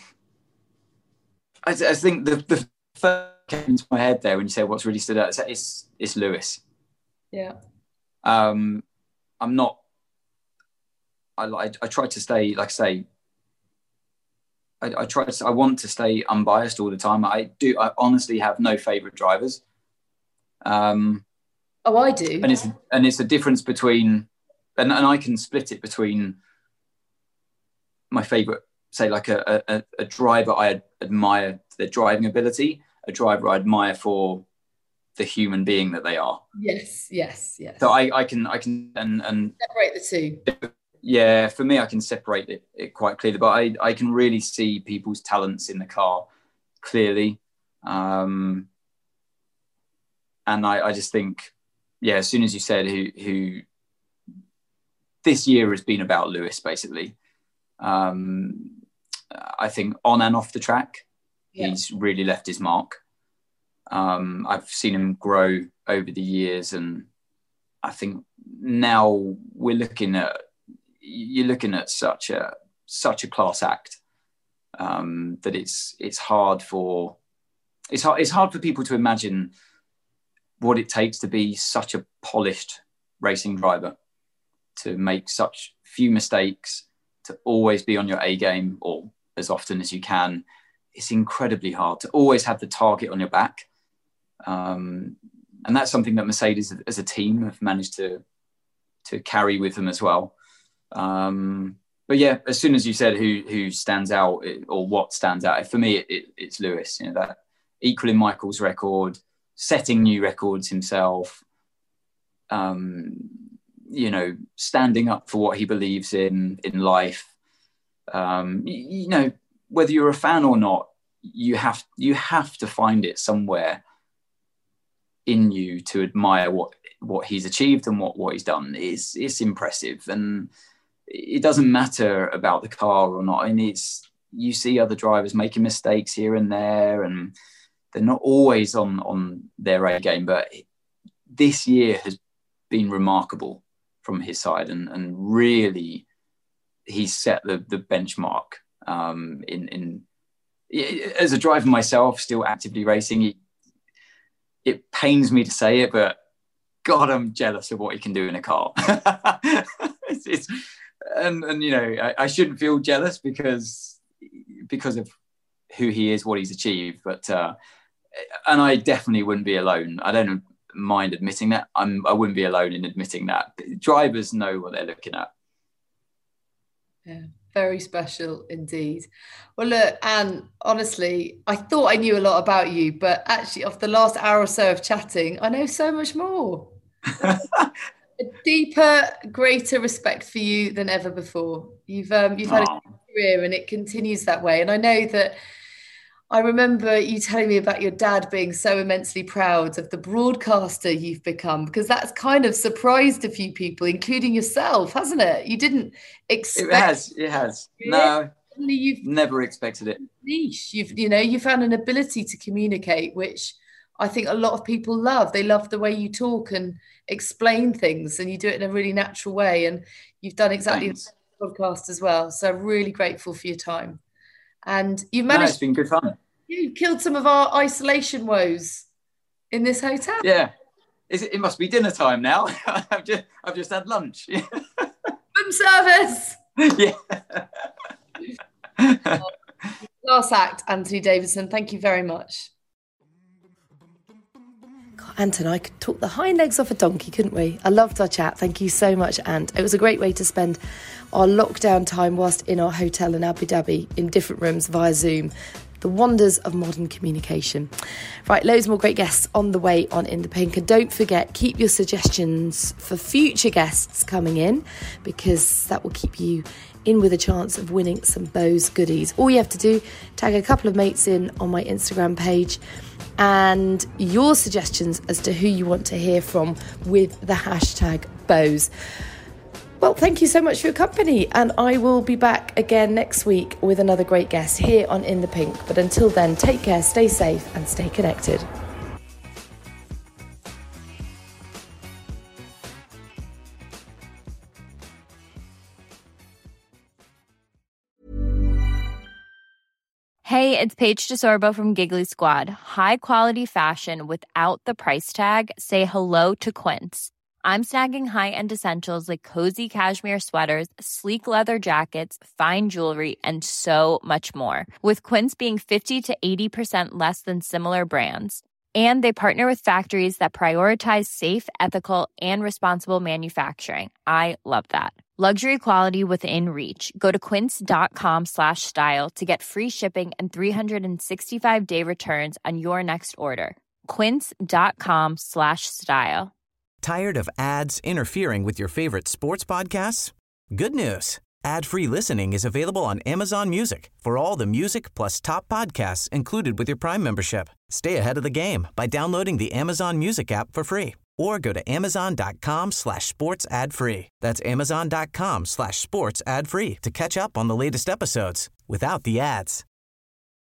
Speaker 4: I, I think the, the first came into my head there when you say what's really stood out, it's, it's Lewis.
Speaker 3: Yeah.
Speaker 4: Um, I'm not, I, I, I try to stay, like I say, I, I try to, I want to stay unbiased all the time. I do, I honestly have no favourite drivers. Um,
Speaker 3: oh, I do.
Speaker 4: And it's, and it's a difference between, and, and I can split it between my favourite, say like a, a, a driver I admire for their driving ability, a driver I admire for the human being that they are.
Speaker 3: Yes, yes, yes.
Speaker 4: So I, I can, I can, and, and
Speaker 3: separate the two.
Speaker 4: Yeah, for me, I can separate it, it quite clearly, but I, I can really see people's talents in the car clearly. Um, and I, I just think, yeah, as soon as you said who, who this year has been about Lewis, basically. Um, I think on and off the track, yeah. He's really left his mark. Um, I've seen him grow over the years, and I think now we're looking at you're looking at such a such a class act um, that it's it's hard for it's hard it's hard for people to imagine what it takes to be such a polished racing driver, to make such few mistakes, to always be on your A game or as often as you can. It's incredibly hard to always have the target on your back. Um, and that's something that Mercedes as a team have managed to, to carry with them as well. Um, but yeah, as soon as you said who, who stands out or what stands out, for me, it, it, it's Lewis, you know, that equaling Michael's record, setting new records himself, um, you know, standing up for what he believes in, in life. Um, you, you know, whether you're a fan or not, you have you have to find it somewhere in you to admire what what he's achieved and what what he's done. It's it's impressive, and it doesn't matter about the car or not. I mean, it's you see other drivers making mistakes here and there, and they're not always on on their A game. But this year has been remarkable from his side, and and really he's set the the benchmark. Um, in, in as a driver myself, still actively racing, it, it pains me to say it, but God, I'm jealous of what he can do in a car. it's, it's, and, and you know, I, I shouldn't feel jealous because because of who he is, what he's achieved. But uh, and I definitely wouldn't be alone. I don't mind admitting that. I'm I wouldn't be alone in admitting that. Drivers know what they're looking at.
Speaker 3: Yeah. Very special indeed. Well, look, Anne, honestly, I thought I knew a lot about you, but actually, off the last hour or so of chatting, I know so much more. A deeper, greater respect for you than ever before. You've um, you've had a career, and it continues that way. And I know that I remember you telling me about your dad being so immensely proud of the broadcaster you've become, because that's kind of surprised a few people, including yourself, hasn't it? You didn't expect.
Speaker 4: It has. It has. No,
Speaker 3: You've
Speaker 4: never expected it.
Speaker 3: Niche. You've, you know, you found an ability to communicate, which I think a lot of people love. They love the way you talk and explain things, and you do it in a really natural way. And you've done exactly
Speaker 4: Thanks.
Speaker 3: the podcast as well. So really grateful for your time. And you've managed.
Speaker 4: No, it's been good fun.
Speaker 3: You killed some of our isolation woes in this hotel.
Speaker 4: Yeah. Is it, it must be dinner time now. I've just I've just had lunch.
Speaker 3: Room service.
Speaker 4: Yeah.
Speaker 3: Last act, Anthony Davidson. Thank you very much. God, Ant and I could talk the hind legs off a donkey, couldn't we? I loved our chat. Thank you so much, Ant. It was a great way to spend our lockdown time whilst in our hotel in Abu Dhabi in different rooms via Zoom. The wonders of modern communication. Right, loads more great guests on the way on In the Pink. And don't forget, keep your suggestions for future guests coming in, because that will keep you in with a chance of winning some Bose goodies. All you have to do, tag a couple of mates in on my Instagram page, and your suggestions as to who you want to hear from with the hashtag Bose. Well, thank you so much for your company, and I will be back again next week with another great guest here on In the Pink. But until then, take care, stay safe, and stay connected.
Speaker 8: Hey, it's Paige DeSorbo from Giggly Squad. High quality fashion without the price tag. Say hello to Quince. I'm snagging high-end essentials like cozy cashmere sweaters, sleek leather jackets, fine jewelry, and so much more. With Quince being fifty to eighty percent less than similar brands. And they partner with factories that prioritize safe, ethical, and responsible manufacturing. I love that. Luxury quality within reach. Go to quince.com slash style to get free shipping and three sixty-five day returns on your next order. Quince.com slash style.
Speaker 1: Tired of ads interfering with your favorite sports podcasts? Good news. Ad-free listening is available on Amazon Music for all the music plus top podcasts included with your Prime membership. Stay ahead of the game by downloading the Amazon Music app for free, or go to amazon.com slash sports ad free. That's amazon.com slash sports ad free to catch up on the latest episodes without the ads.